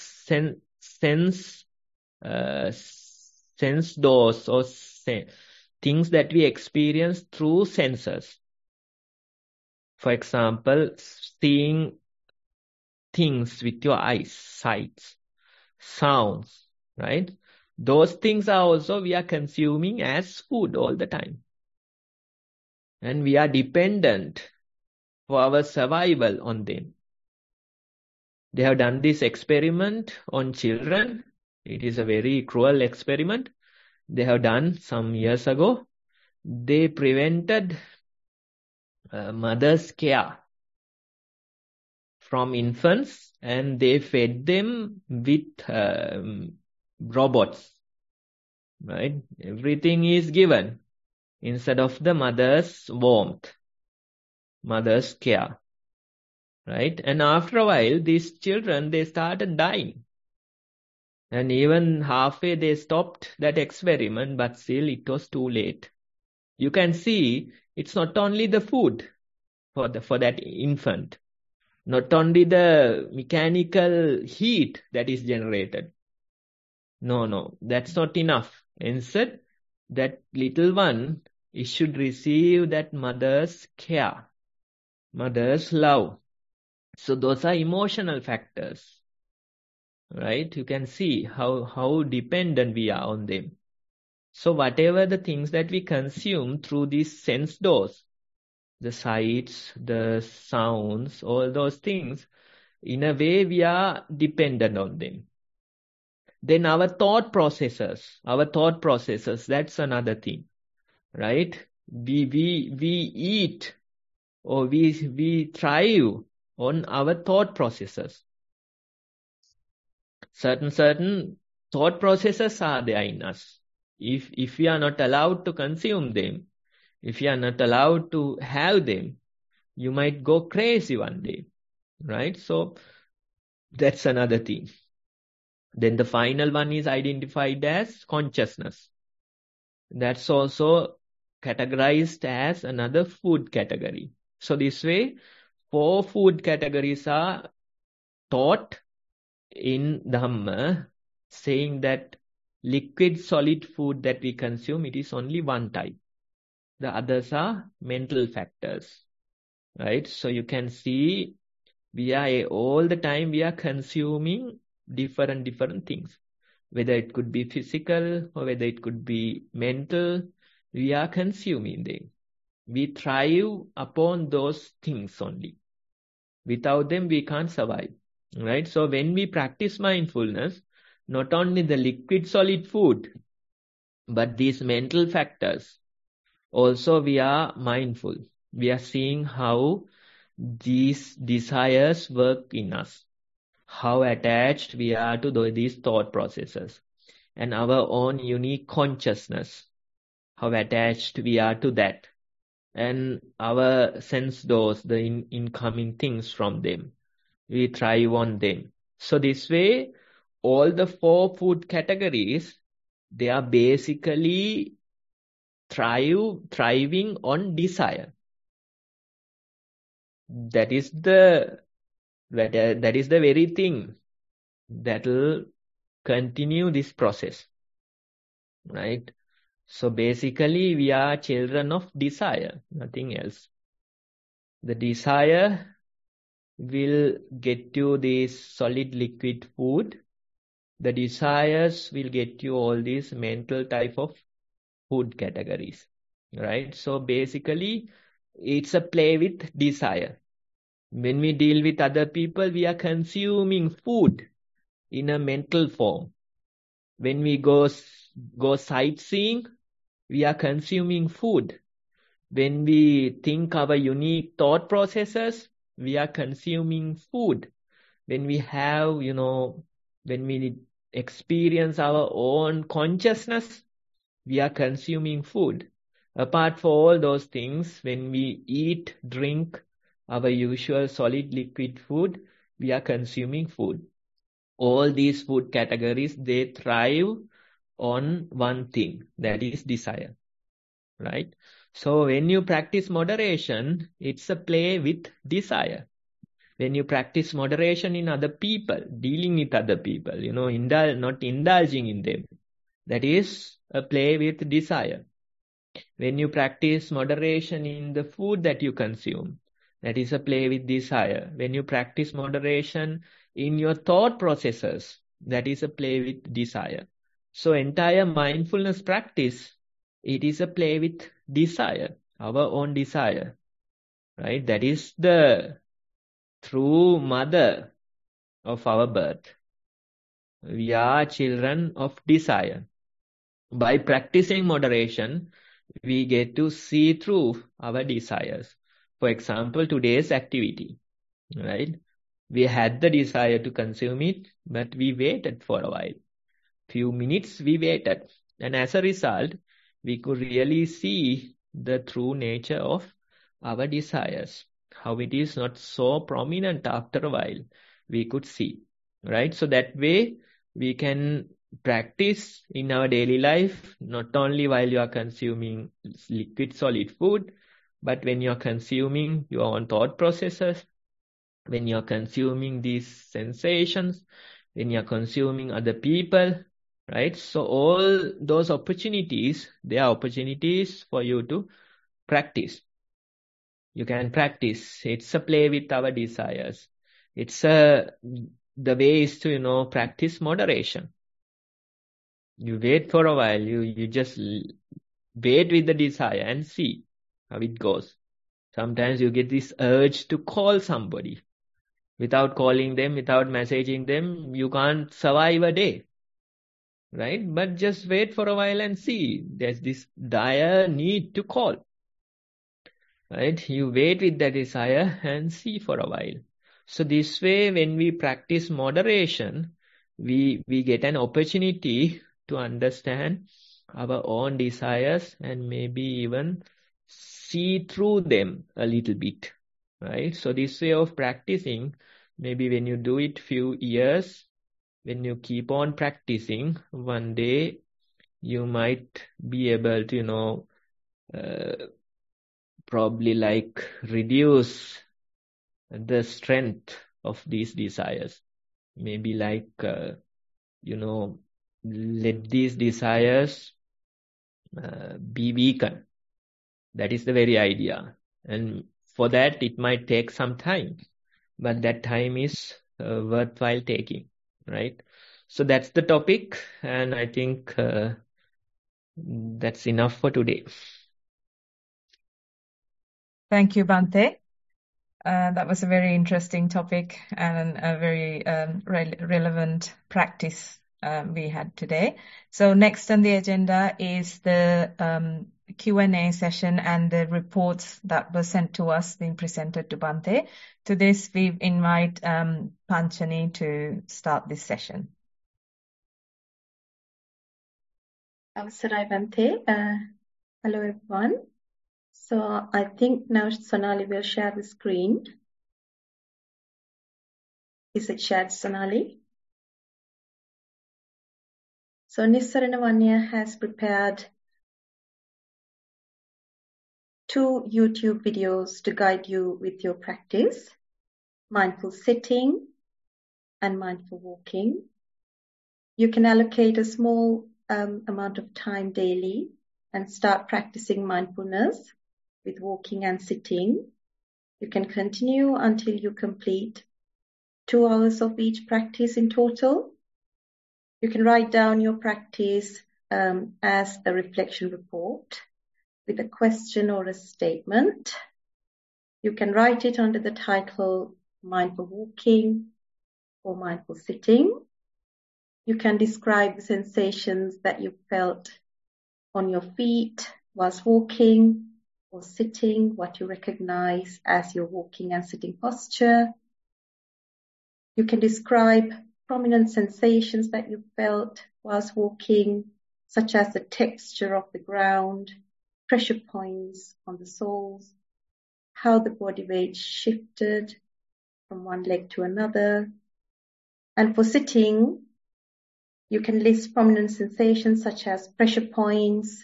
sense doors or things that we experience through senses. For example, seeing things with your eyes, sights, sounds, right? Those things are also we are consuming as food all the time. And we are dependent for our survival on them. They have done this experiment on children. It is a very cruel experiment. They have done some years ago. They prevented mother's care from infants and they fed them with robots, right? Everything is given instead of the mother's warmth, mother's care, right? And after a while, these children, they started dying. And even halfway they stopped that experiment, but still it was too late. You can see it's not only the food for that infant, not only the mechanical heat that is generated. No, that's not enough. Instead, that little one, it should receive that mother's care, mother's love. So those are emotional factors, right? You can see how dependent we are on them. So whatever the things that we consume through these sense doors, the sights, the sounds, all those things, in a way we are dependent on them. Then our thought processes, that's another thing, right? We eat or we thrive on our thought processes. Certain thought processes are there in us. If we are not allowed to consume them, if you are not allowed to have them, you might go crazy one day, right? So that's another thing. Then the final one is identified as consciousness. That's also categorized as another food category. So this way, 4 food categories are taught in Dhamma, saying that liquid solid food that we consume, it is only one type. The others are mental factors, right? So you can see all the time we are consuming different things. Whether it could be physical or whether it could be mental, we are consuming them. We thrive upon those things only. Without them, we can't survive, right? So when we practice mindfulness, not only the liquid solid food, but these mental factors, also we are mindful. We are seeing how these desires work in us, how attached we are to these thought processes, and our own unique consciousness, how attached we are to that, and our sense doors, the incoming things from them. We thrive on them. So this way, all the 4 food categories, they are basically thriving on desire. That is the very thing that will continue this process, right? So basically, we are children of desire, nothing else. The desire will get you this solid liquid food. The desires will get you all these mental type of food categories, right? So basically, it's a play with desire. When we deal with other people, we are consuming food in a mental form. When we go sightseeing, we are consuming food. When we think our unique thought processes, we are consuming food. When we have, when we experience our own consciousness, we are consuming food. Apart from all those things, when we eat, drink our usual solid liquid food, we are consuming food. All these food categories, they thrive on one thing, that is desire, right? So when you practice moderation, it's a play with desire. When you practice moderation in other people, dealing with other people, not indulging in them, that is a play with desire. When you practice moderation in the food that you consume, that is a play with desire. When you practice moderation in your thought processes, that is a play with desire. So entire mindfulness practice, it is a play with desire, our own desire, right? That is the true mother of our birth. We are children of desire. By practicing moderation, we get to see through our desires. For example, today's activity, right? We had the desire to consume it, but we waited for a while. Few minutes we waited. And as a result, we could really see the true nature of our desires. How it is not so prominent after a while, we could see, right? So that way, we can practice in our daily life, not only while you are consuming liquid solid food, but when you are consuming your own thought processes, when you are consuming these sensations, when you are consuming other people, right? So all those opportunities, they are opportunities for you to practice. You can practice. It's a play with our desires. The way is to, practice moderation. You wait for a while. You just wait with the desire and see how it goes. Sometimes you get this urge to call somebody. Without calling them, without messaging them, you can't survive a day, right? But just wait for a while and see. There's this dire need to call, right? You wait with that desire and see for a while. So this way, when we practice moderation, we get an opportunity to understand our own desires and maybe even see through them a little bit, right? So this way of practicing, maybe when you do it few years, when you keep on practicing, one day you might be able to, probably reduce the strength of these desires. Maybe let these desires be weakened. That is the very idea. And for that, it might take some time. But that time is worthwhile taking, right? So that's the topic. And I think that's enough for today. Thank you, Bhante. That was a very interesting topic and a very relevant practice we had today. So next on the agenda is the Q&A session and the reports that were sent to us being presented to Bhante. To this, we invite Panchani to start this session. Avasarai Bhante. Hello everyone. So I think now Sonali will share the screen. Is it shared, Sonali? So Nissarana Vanya has prepared 2 YouTube videos to guide you with your practice: mindful sitting and mindful walking. You can allocate a small amount of time daily and start practicing mindfulness with walking and sitting. You can continue until you complete 2 hours of each practice in total. You can write down your practice as a reflection report with a question or a statement. You can write it under the title Mindful Walking or Mindful Sitting. You can describe the sensations that you felt on your feet whilst walking or sitting, what you recognize as your walking and sitting posture. You can describe prominent sensations that you felt whilst walking, such as the texture of the ground, pressure points on the soles, how the body weight shifted from one leg to another. And for sitting, you can list prominent sensations such as pressure points,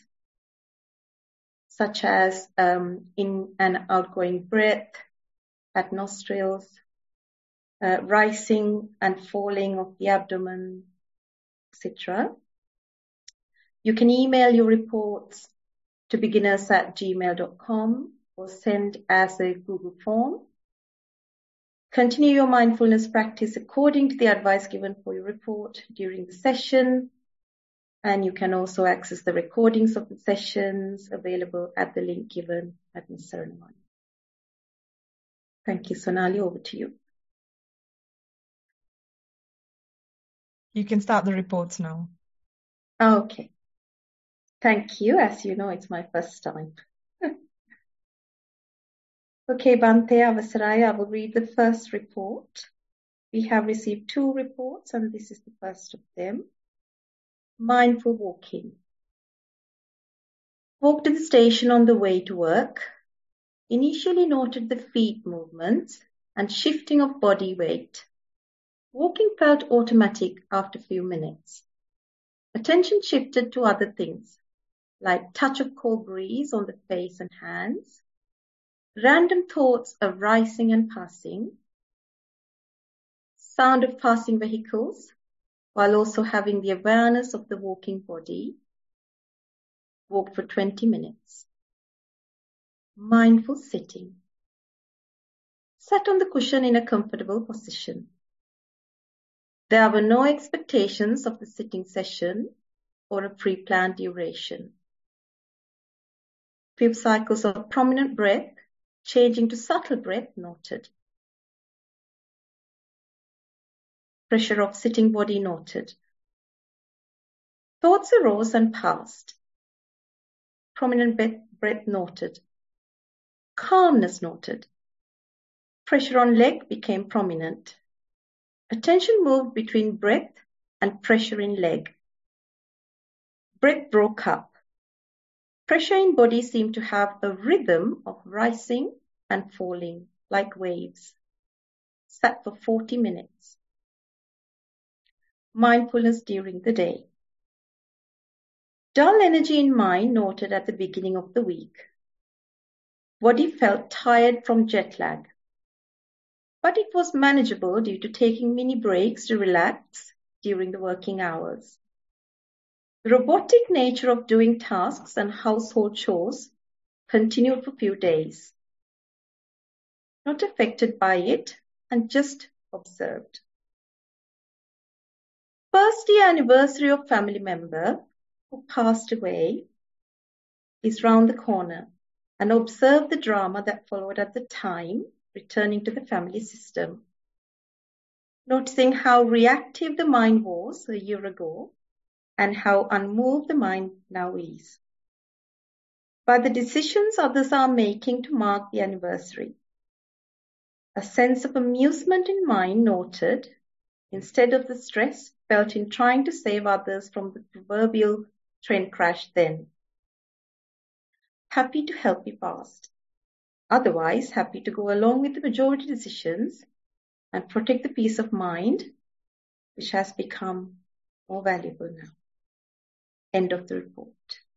such as in and outgoing breath at nostrils, rising and falling of the abdomen, etc. You can email your reports to beginners@gmail.com or send as a Google form. Continue your mindfulness practice according to the advice given for your report during the session. And you can also access the recordings of the sessions available at the link given at the ceremony. Thank you, Sonali. Over to you. You can start the reports now. Okay. Thank you. As you know, it's my first time. Okay, Bhante Avasarai, I will read the first report. We have received 2 reports, and this is the first of them. Mindful walking. Walked to the station on the way to work. Initially noted the feet movements and shifting of body weight. Walking felt automatic after a few minutes. Attention shifted to other things, like touch of cold breeze on the face and hands, random thoughts of rising and passing, sound of passing vehicles, while also having the awareness of the walking body. Walked for 20 minutes. Mindful sitting. Sat on the cushion in a comfortable position. There were no expectations of the sitting session or a pre-planned duration. Few cycles of prominent breath, changing to subtle breath noted. Pressure of sitting body noted. Thoughts arose and passed. Prominent breath noted. Calmness noted. Pressure on leg became prominent. Attention moved between breath and pressure in leg. Breath broke up. Pressure in body seemed to have a rhythm of rising and falling like waves. Sat for 40 minutes. Mindfulness during the day. Dull energy in mind noted at the beginning of the week. Body felt tired from jet lag, but it was manageable due to taking mini breaks to relax during the working hours. The robotic nature of doing tasks and household chores continued for a few days. Not affected by it and just observed. First year anniversary of family member who passed away is round the corner, and observed the drama that followed at the time, returning to the family system. Noticing how reactive the mind was a year ago and how unmoved the mind now is. By the decisions others are making to mark the anniversary. A sense of amusement in mind noted instead of the stress felt in trying to save others from the proverbial train crash then. Happy to help be past. Otherwise, happy to go along with the majority decisions and protect the peace of mind, which has become more valuable now. End of the report.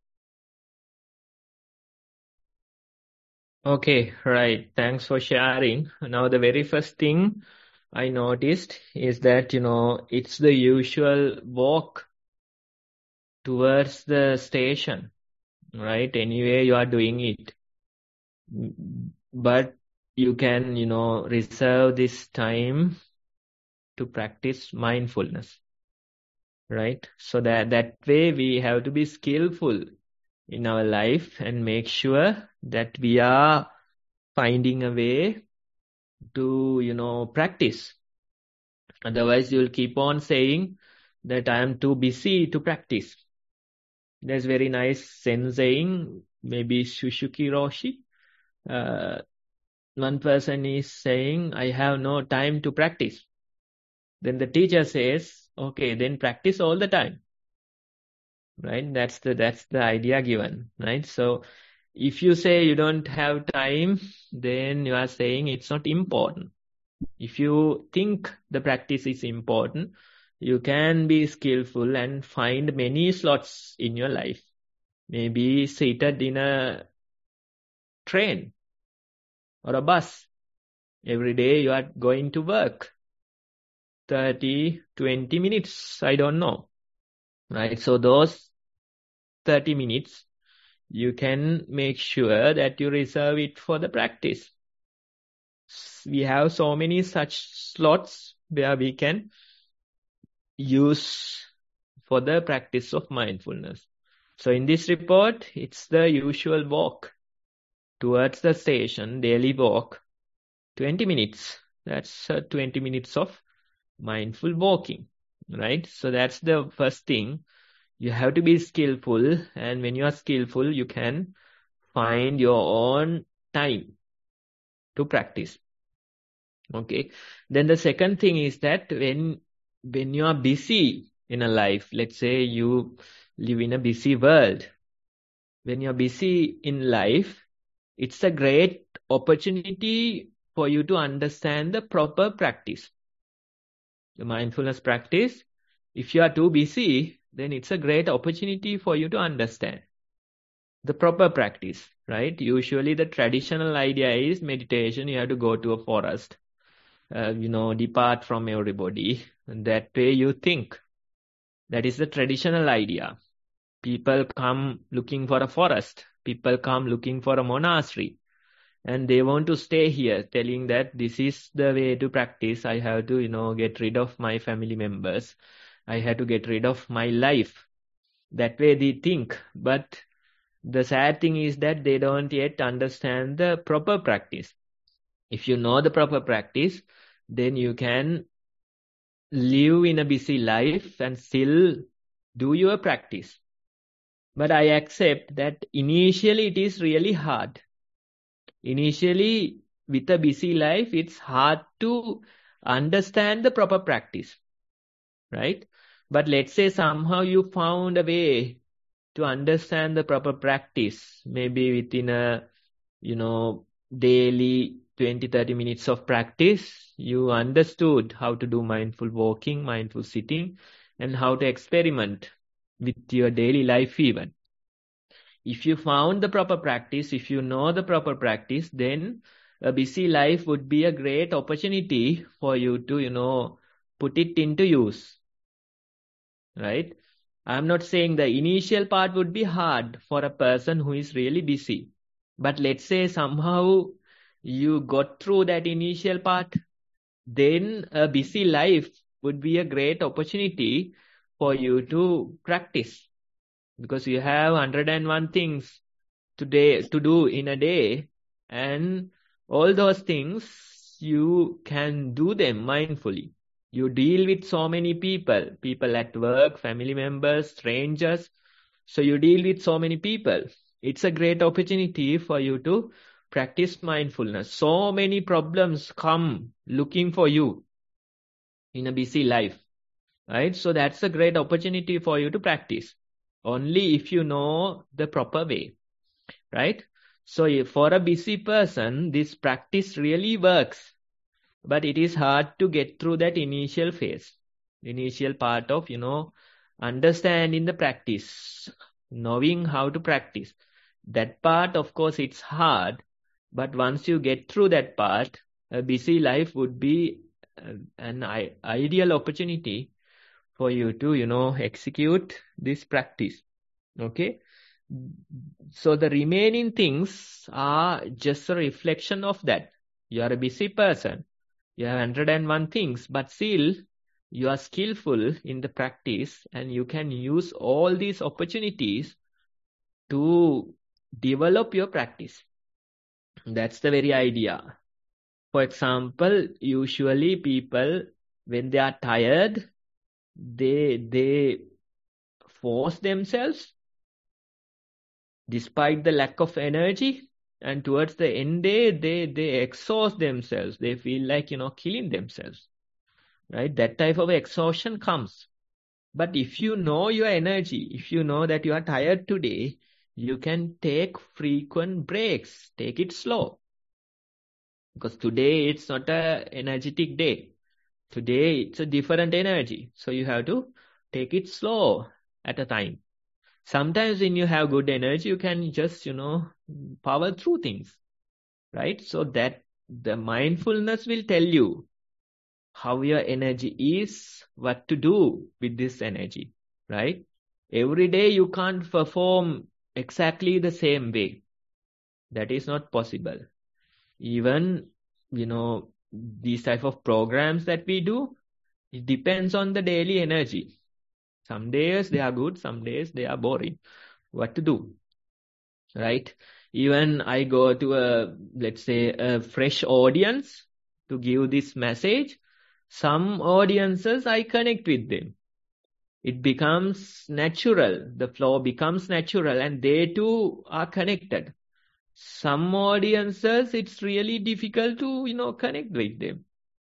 Okay, right. Thanks for sharing. Now, the very first thing I noticed is that, it's the usual walk towards the station, right? Anyway, you are doing it. But you can, reserve this time to practice mindfulness, right? So that way we have to be skillful in our life and make sure that we are finding a way to, practice. Otherwise, you'll keep on saying that I am too busy to practice. There's very nice Zen saying, maybe Suzuki Roshi. One person is saying, I have no time to practice. Then the teacher says, okay, then practice all the time. Right? That's the idea given, right? So if you say you don't have time, then you are saying it's not important. If you think the practice is important, you can be skillful and find many slots in your life. Maybe seated in a train or a bus. Every day you are going to work. 30, 20 minutes, I don't know. Right? So those 30 minutes, you can make sure that you reserve it for the practice. We have so many such slots where we can use for the practice of mindfulness. So in this report, it's the usual walk towards the station, daily walk, 20 minutes. That's 20 minutes of mindful walking, right? So that's the first thing. You have to be skillful, and when you are skillful, you can find your own time to practice. Okay. Then the second thing is that when you are busy in a life, let's say you live in a busy world, when you're busy in life, it's a great opportunity for you to understand the proper practice. The mindfulness practice, if you are too busy, then it's a great opportunity for you to understand the proper practice, right? Usually the traditional idea is meditation, you have to go to a forest, depart from everybody. And that way you think. That is the traditional idea. People come looking for a forest. People come looking for a monastery. And they want to stay here, telling that this is the way to practice. I have to, get rid of my family members. I have to get rid of my life. That way they think. But the sad thing is that they don't yet understand the proper practice. If you know the proper practice, then you can live in a busy life and still do your practice. But I accept that initially it is really hard. Initially, with a busy life, it's hard to understand the proper practice, right? But let's say somehow you found a way to understand the proper practice, maybe within a, daily 20-30 minutes of practice, you understood how to do mindful walking, mindful sitting, and how to experiment with your daily life even. If you found the proper practice, if you know the proper practice, then a busy life would be a great opportunity for you to, put it into use. Right? I'm not saying the initial part would be hard for a person who is really busy. But let's say somehow you got through that initial part, then a busy life would be a great opportunity for you to practice. Because you have 101 things to do in a day, and all those things you can do them mindfully. You deal with so many people at work, family members, strangers. So you deal with so many people. It's a great opportunity for you to practice mindfulness. So many problems come looking for you in a busy life, right? So that's a great opportunity for you to practice. Only if you know the proper way, right? So for a busy person, this practice really works. But it is hard to get through that initial phase, initial part of, understanding the practice, knowing how to practice. That part, of course, it's hard. But once you get through that part, a busy life would be an ideal opportunity for you to, execute this practice. Okay? So the remaining things are just a reflection of that. You are a busy person. You have 101 things, but still you are skillful in the practice and you can use all these opportunities to develop your practice. That's the very idea. For example, usually people, when they are tired, they force themselves despite the lack of energy, and towards the end day, they exhaust themselves. They feel like, killing themselves. right? That type of exhaustion comes. But if you know your energy, if you know that you are tired today, you can take frequent breaks. Take it slow. Because today it's not a energetic day. Today it's a different energy. So you have to take it slow at a time. Sometimes when you have good energy, you can just, power through things, right? So that the mindfulness will tell you how your energy is, what to do with this energy, right? Every day you can't perform exactly the same way. That is not possible. Even, these type of programs that we do, it depends on the daily energy. Some days they are good, some days they are boring. What to do, right? Even I go to let's say, a fresh audience to give this message. Some audiences, I connect with them. It becomes natural. The flow becomes natural and they too are connected. Some audiences, it's really difficult to, connect with them.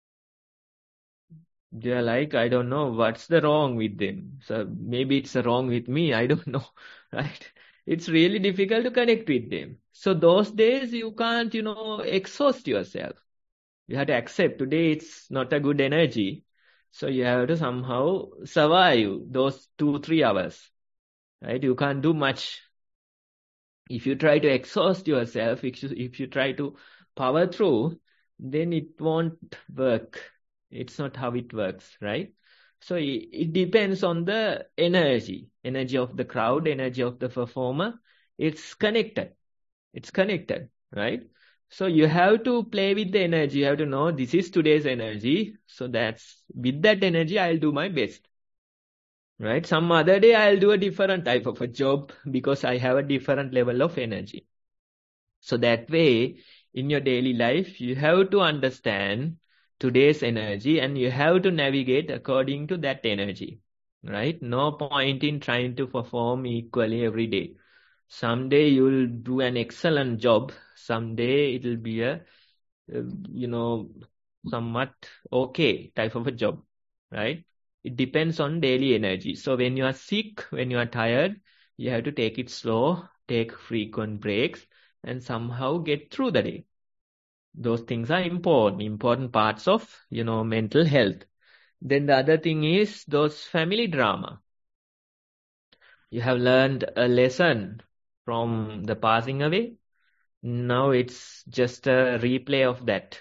They're like, I don't know what's the wrong with them. So maybe it's wrong with me. I don't know, right? It's really difficult to connect with them. So those days you can't, exhaust yourself. You have to accept today it's not a good energy. So you have to somehow survive those 2-3 hours, right? You can't do much. If you try to exhaust yourself, if you try to power through, then it won't work. It's not how it works, right? So it depends on the energy of the crowd, energy of the performer. It's connected, right? So you have to play with the energy. You have to know this is today's energy. So with that energy, I'll do my best. Right? Some other day I'll do a different type of a job because I have a different level of energy. So that way, in your daily life, you have to understand today's energy and you have to navigate according to that energy. Right? No point in trying to perform equally every day. Someday you'll do an excellent job. Someday it'll be a, somewhat okay type of a job. Right? It depends on daily energy. So when you are sick, when you are tired, you have to take it slow, take frequent breaks, and somehow get through the day. Those things are important parts of, mental health. Then the other thing is those family drama. You have learned a lesson from the passing away. Now it's just a replay of that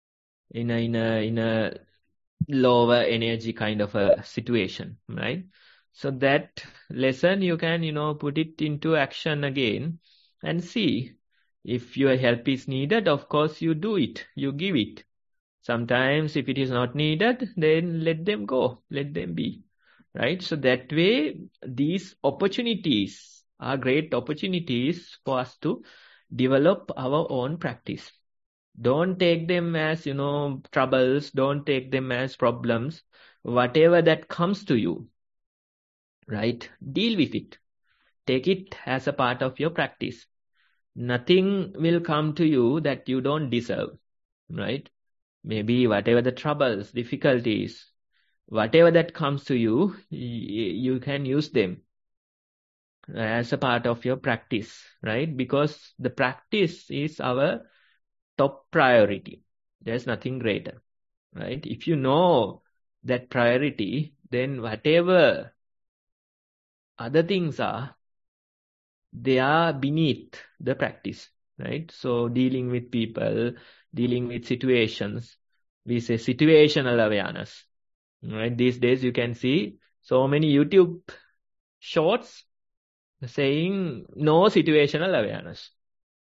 in a lower energy kind of a situation, right? So that lesson you can, put it into action again and see if your help is needed. Of course, you do it, you give it. Sometimes if it is not needed, then let them go, let them be, right? So that way, these opportunities are great opportunities for us to develop our own practice. Don't take them as, troubles. Don't take them as problems. Whatever that comes to you, right? Deal with it. Take it as a part of your practice. Nothing will come to you that you don't deserve, right? Maybe whatever the troubles, difficulties, whatever that comes to you, you can use them as a part of your practice, right? Because the practice is our top priority. There's nothing greater, right? If you know that priority, then whatever other things are, they are beneath the practice, right? So dealing with people, dealing with situations, we say situational awareness, right? These days you can see so many YouTube shorts saying no situational awareness,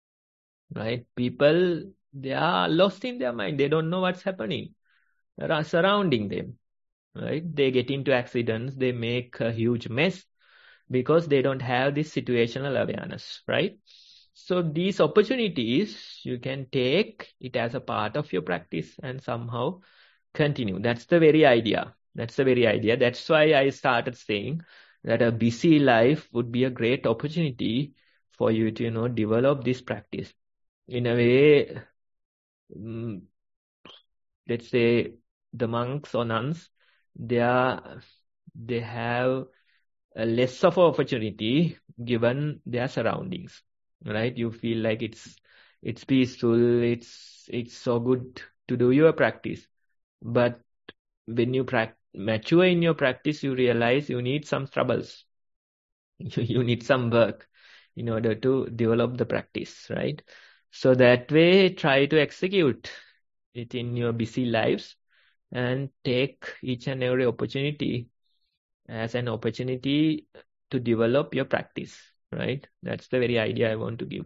right? People, they are lost in their mind. They don't know what's happening surrounding them, right? They get into accidents, they make a huge mess because they don't have this situational awareness, right? So these opportunities, you can take it as a part of your practice and somehow continue. That's the very idea. That's why I started saying that a busy life would be a great opportunity for you to, develop this practice. In a way, let's say the monks or nuns, they have less of an opportunity given their surroundings, right? You feel like it's peaceful, it's so good to do your practice. But when you mature in your practice, you realize you need some troubles. You need some work in order to develop the practice, right? So that way, try to execute it in your busy lives and take each and every opportunity as an opportunity to develop your practice, right? That's the very idea I want to give.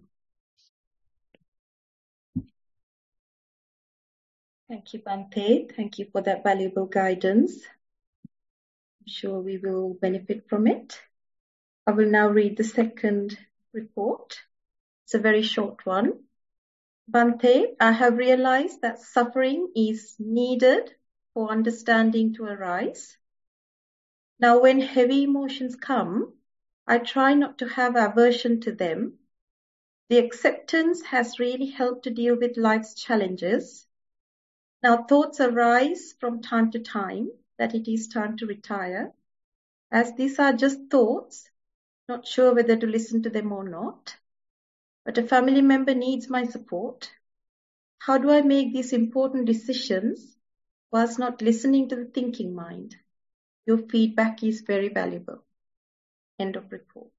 Thank you, Bhante. Thank you for that valuable guidance. I'm sure we will benefit from it. I will now read the second report. It's a very short one. Bhante, I have realized that suffering is needed for understanding to arise. Now, when heavy emotions come, I try not to have aversion to them. The acceptance has really helped to deal with life's challenges. Now, thoughts arise from time to time that it is time to retire. As these are just thoughts, not sure whether to listen to them or not. But a family member needs my support. How do I make these important decisions whilst not listening to the thinking mind? Your feedback is very valuable. End of report.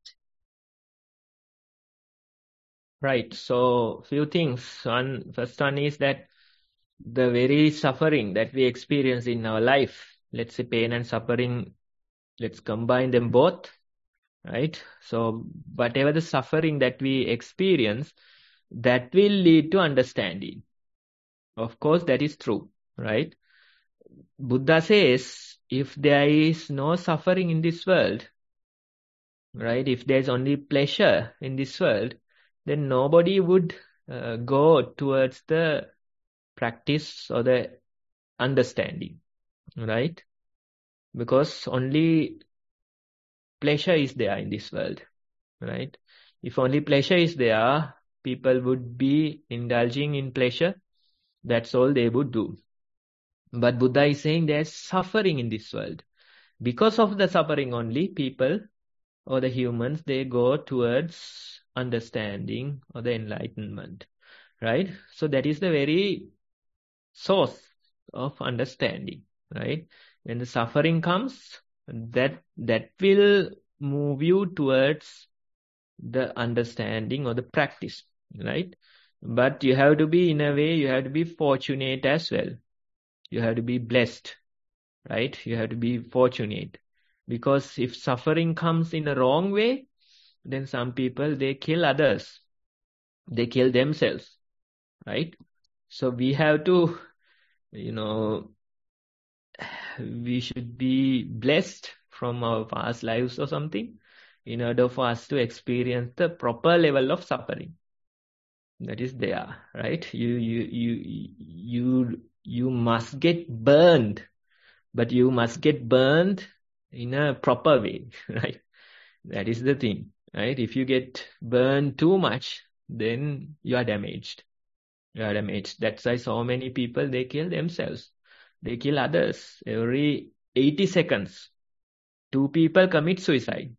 Right. So, few things. First one is that the very suffering that we experience in our life, let's say pain and suffering, let's combine them both, right? So, whatever the suffering that we experience, that will lead to understanding. Of course, that is true, right? Buddha says, if there is no suffering in this world, right? If there's only pleasure in this world, then nobody would go towards the practice or the understanding, right? Because only pleasure is there in this world, right? If only pleasure is there, people would be indulging in pleasure. That's all they would do. But Buddha is saying there's suffering in this world. Because of the suffering only, people or the humans, they go towards understanding or the enlightenment, right? So that is the very source of understanding, right? When the suffering comes, that will move you towards the understanding or the practice, right? But you have to be, in a way, you have to be fortunate as well. You have to be blessed, right? You have to be fortunate. Because if suffering comes in a wrong way, then some people, they kill others. They kill themselves, right? So we have to, we should be blessed from our past lives or something in order for us to experience the proper level of suffering that is there, right? You must get burned, but you must get burned in a proper way, right? That is the thing, right? If you get burned too much, then you are damaged. You are damaged. That's why so many people, they kill themselves. They kill others. Every 80 seconds, 2 people commit suicide,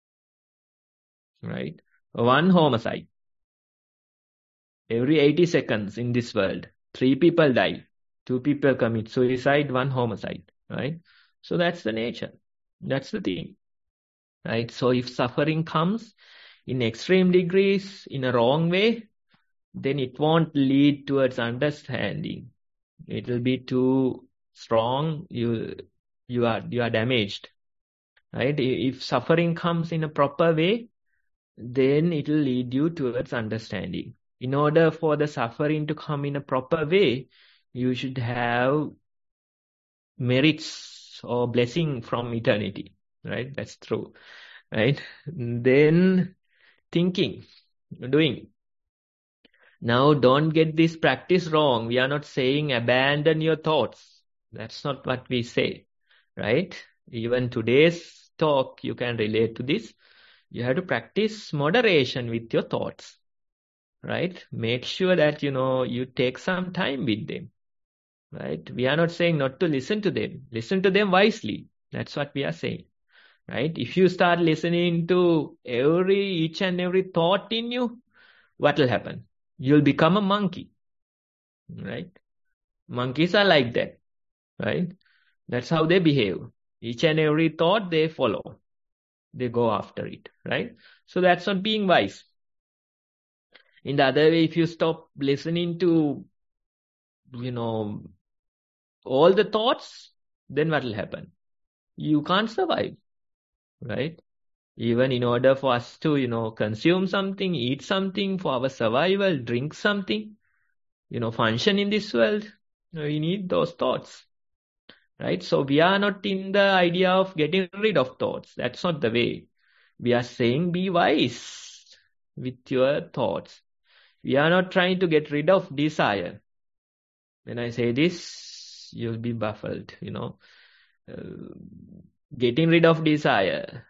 right? 1 homicide. Every 80 seconds in this world, 3 people die. 2 people commit suicide, 1 homicide, right? So that's the nature. That's the thing, right? So if suffering comes in extreme degrees, in a wrong way, then it won't lead towards understanding. It will be too strong. You are damaged, right? If suffering comes in a proper way, then it will lead you towards understanding. In order for the suffering to come in a proper way, you should have merits or blessing from eternity, right? That's true, right? Then thinking, doing. Now, don't get this practice wrong. We are not saying abandon your thoughts. That's not what we say, right? Even today's talk, you can relate to this. You have to practice moderation with your thoughts, right? Make sure that, you take some time with them. right? We are not saying not to listen to them. Listen to them wisely. That's what we are saying, right? If you start listening to each and every thought in you, what will happen? You'll become a monkey, right? Monkeys are like that, right? That's how they behave. Each and every thought they follow. They go after it, right? So that's not being wise. In the other way, if you stop listening to, all the thoughts, then what will happen? You can't survive, right? Even in order for us to, consume something, eat something, for our survival, drink something, function in this world, we need those thoughts, right? So we are not in the idea of getting rid of thoughts. That's not the way. We are saying be wise with your thoughts. We are not trying to get rid of desire. When I say this, you'll be baffled, Getting rid of desire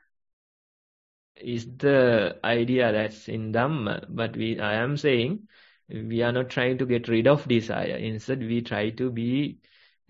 is the idea that's in Dhamma, but I am saying we are not trying to get rid of desire. Instead, we try to be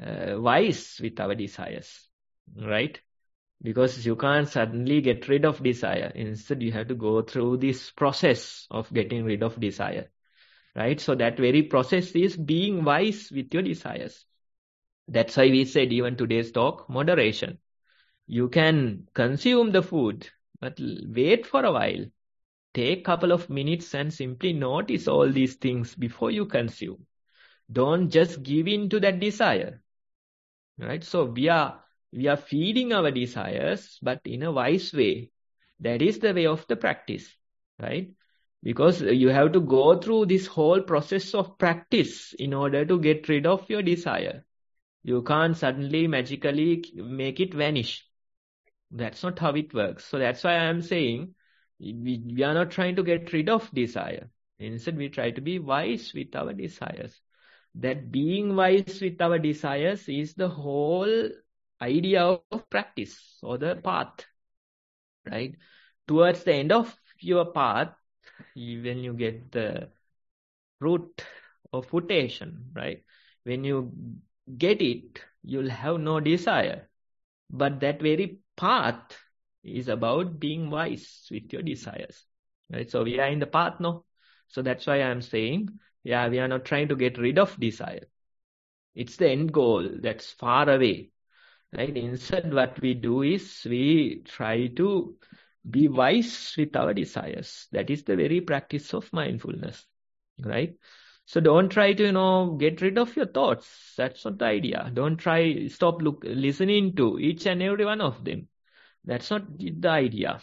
wise with our desires, right? Because you can't suddenly get rid of desire. Instead, you have to go through this process of getting rid of desire, right? So that very process is being wise with your desires. That's why we said even today's talk, moderation. You can consume the food, but wait for a while. Take a couple of minutes and simply notice all these things before you consume. Don't just give in to that desire, right? So we are feeding our desires, but in a wise way. That is the way of the practice, right? Because you have to go through this whole process of practice in order to get rid of your desire. You can't suddenly magically make it vanish. That's not how it works. So that's why I am saying we are not trying to get rid of desire. Instead, we try to be wise with our desires. That being wise with our desires is the whole idea of practice or the path, right? Towards the end of your path, when you get the root or footation, right? When you get it, you'll have no desire. But that very path is about being wise with your desires, right? So we are in the path now. So that's why I'm saying, we are not trying to get rid of desire. It's the end goal that's far away, right? Instead, what we do is we try to be wise with our desires. That is the very practice of mindfulness, right? So don't try to, get rid of your thoughts. That's not the idea. Don't stop listening to each and every one of them. That's not the idea,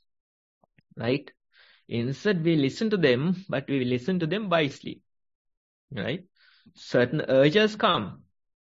right? Instead, we listen to them, but we listen to them wisely, right? Certain urges come.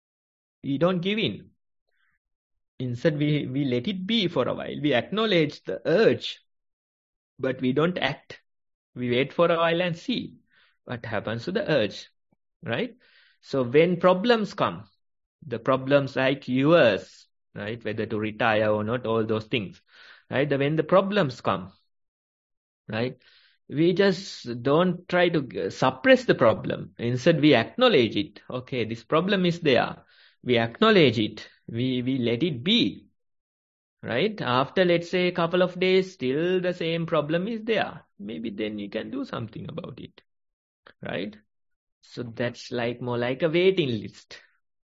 We don't give in. Instead, we let it be for a while. We acknowledge the urge, but we don't act. We wait for a while and see what happens to the urge, right? So when problems come, the problems like yours, right? Whether to retire or not, all those things, right? When the problems come, right? We just don't try to suppress the problem. Instead, we acknowledge it. Okay, this problem is there. We acknowledge it. We let it be, right? After, let's say, a couple of days, still the same problem is there. Maybe then you can do something about it, right? So that's more like a waiting list.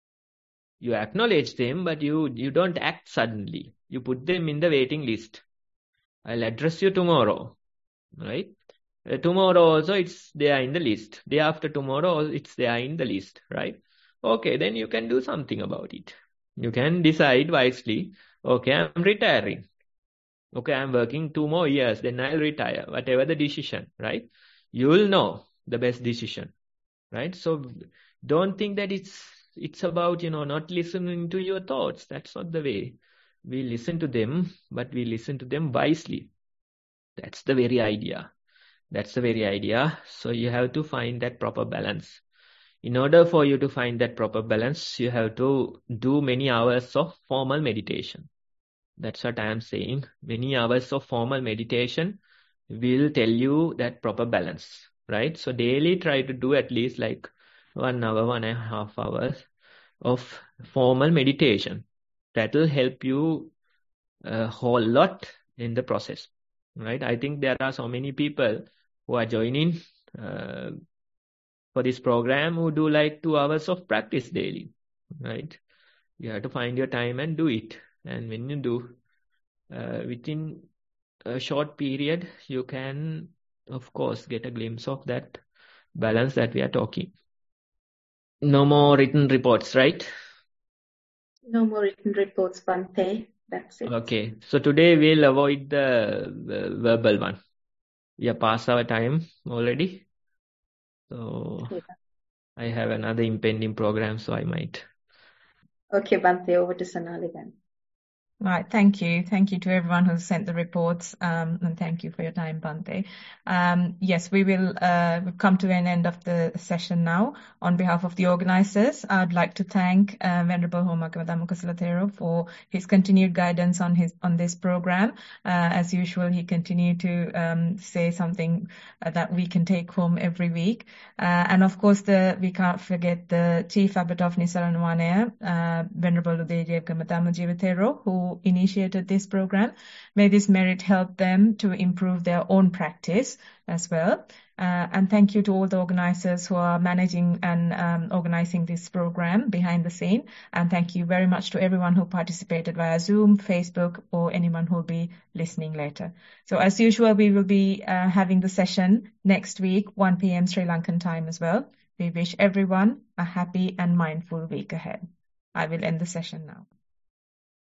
You acknowledge them, but you don't act suddenly. You put them in the waiting list. I'll address you tomorrow, right? Tomorrow also it's there in the list. Day after tomorrow it's there in the list, right? Okay, then you can do something about it. You can decide wisely, okay, I'm retiring. Okay, I'm working 2 more years, then I'll retire. Whatever the decision, right? You will know the best decision, right? So don't think that it's about, not listening to your thoughts. That's not the way. We listen to them, but we listen to them wisely. That's the very idea. That's the very idea. So you have to find that proper balance. In order for you to find that proper balance, you have to do many hours of formal meditation. That's what I am saying. Many hours of formal meditation will tell you that proper balance, right? So daily try to do at least 1 hour, 1.5 hours. of formal meditation. That will help you a whole lot in the process, right? I think there are so many people who are joining for this program who do like 2 hours of practice daily, right? You have to find your time and do it. And when you do, within a short period, you can, of course, get a glimpse of that balance that we are talking. No more written reports, right? No more written reports, Bhante. That's it. Okay. So today we'll avoid the verbal one. We are past our time already. So Okay, I have another impending program, so I might. okay, Bhante, over to Sonali then. Right, thank you. Thank you to everyone who sent the reports, and thank you for your time, Bhante. Yes, we will come to an end of the session now. On behalf of the organizers, I'd like to thank Venerable Homakamata Thero for his continued guidance on this program. As usual, he continued to say something that we can take home every week. And of course, we can't forget the Chief Abbot of Nisarana Wanaya, Venerable Udeja Gamadama Jivathero, who initiated this program. May this merit help them to improve their own practice as well. And thank you to all the organizers who are managing and organizing this program behind the scene. And thank you very much to everyone who participated via Zoom, Facebook, or anyone who will be listening later. So as usual, we will be having the session next week, 1 p.m. Sri Lankan time as well. We wish everyone a happy and mindful week ahead. I will end the session now.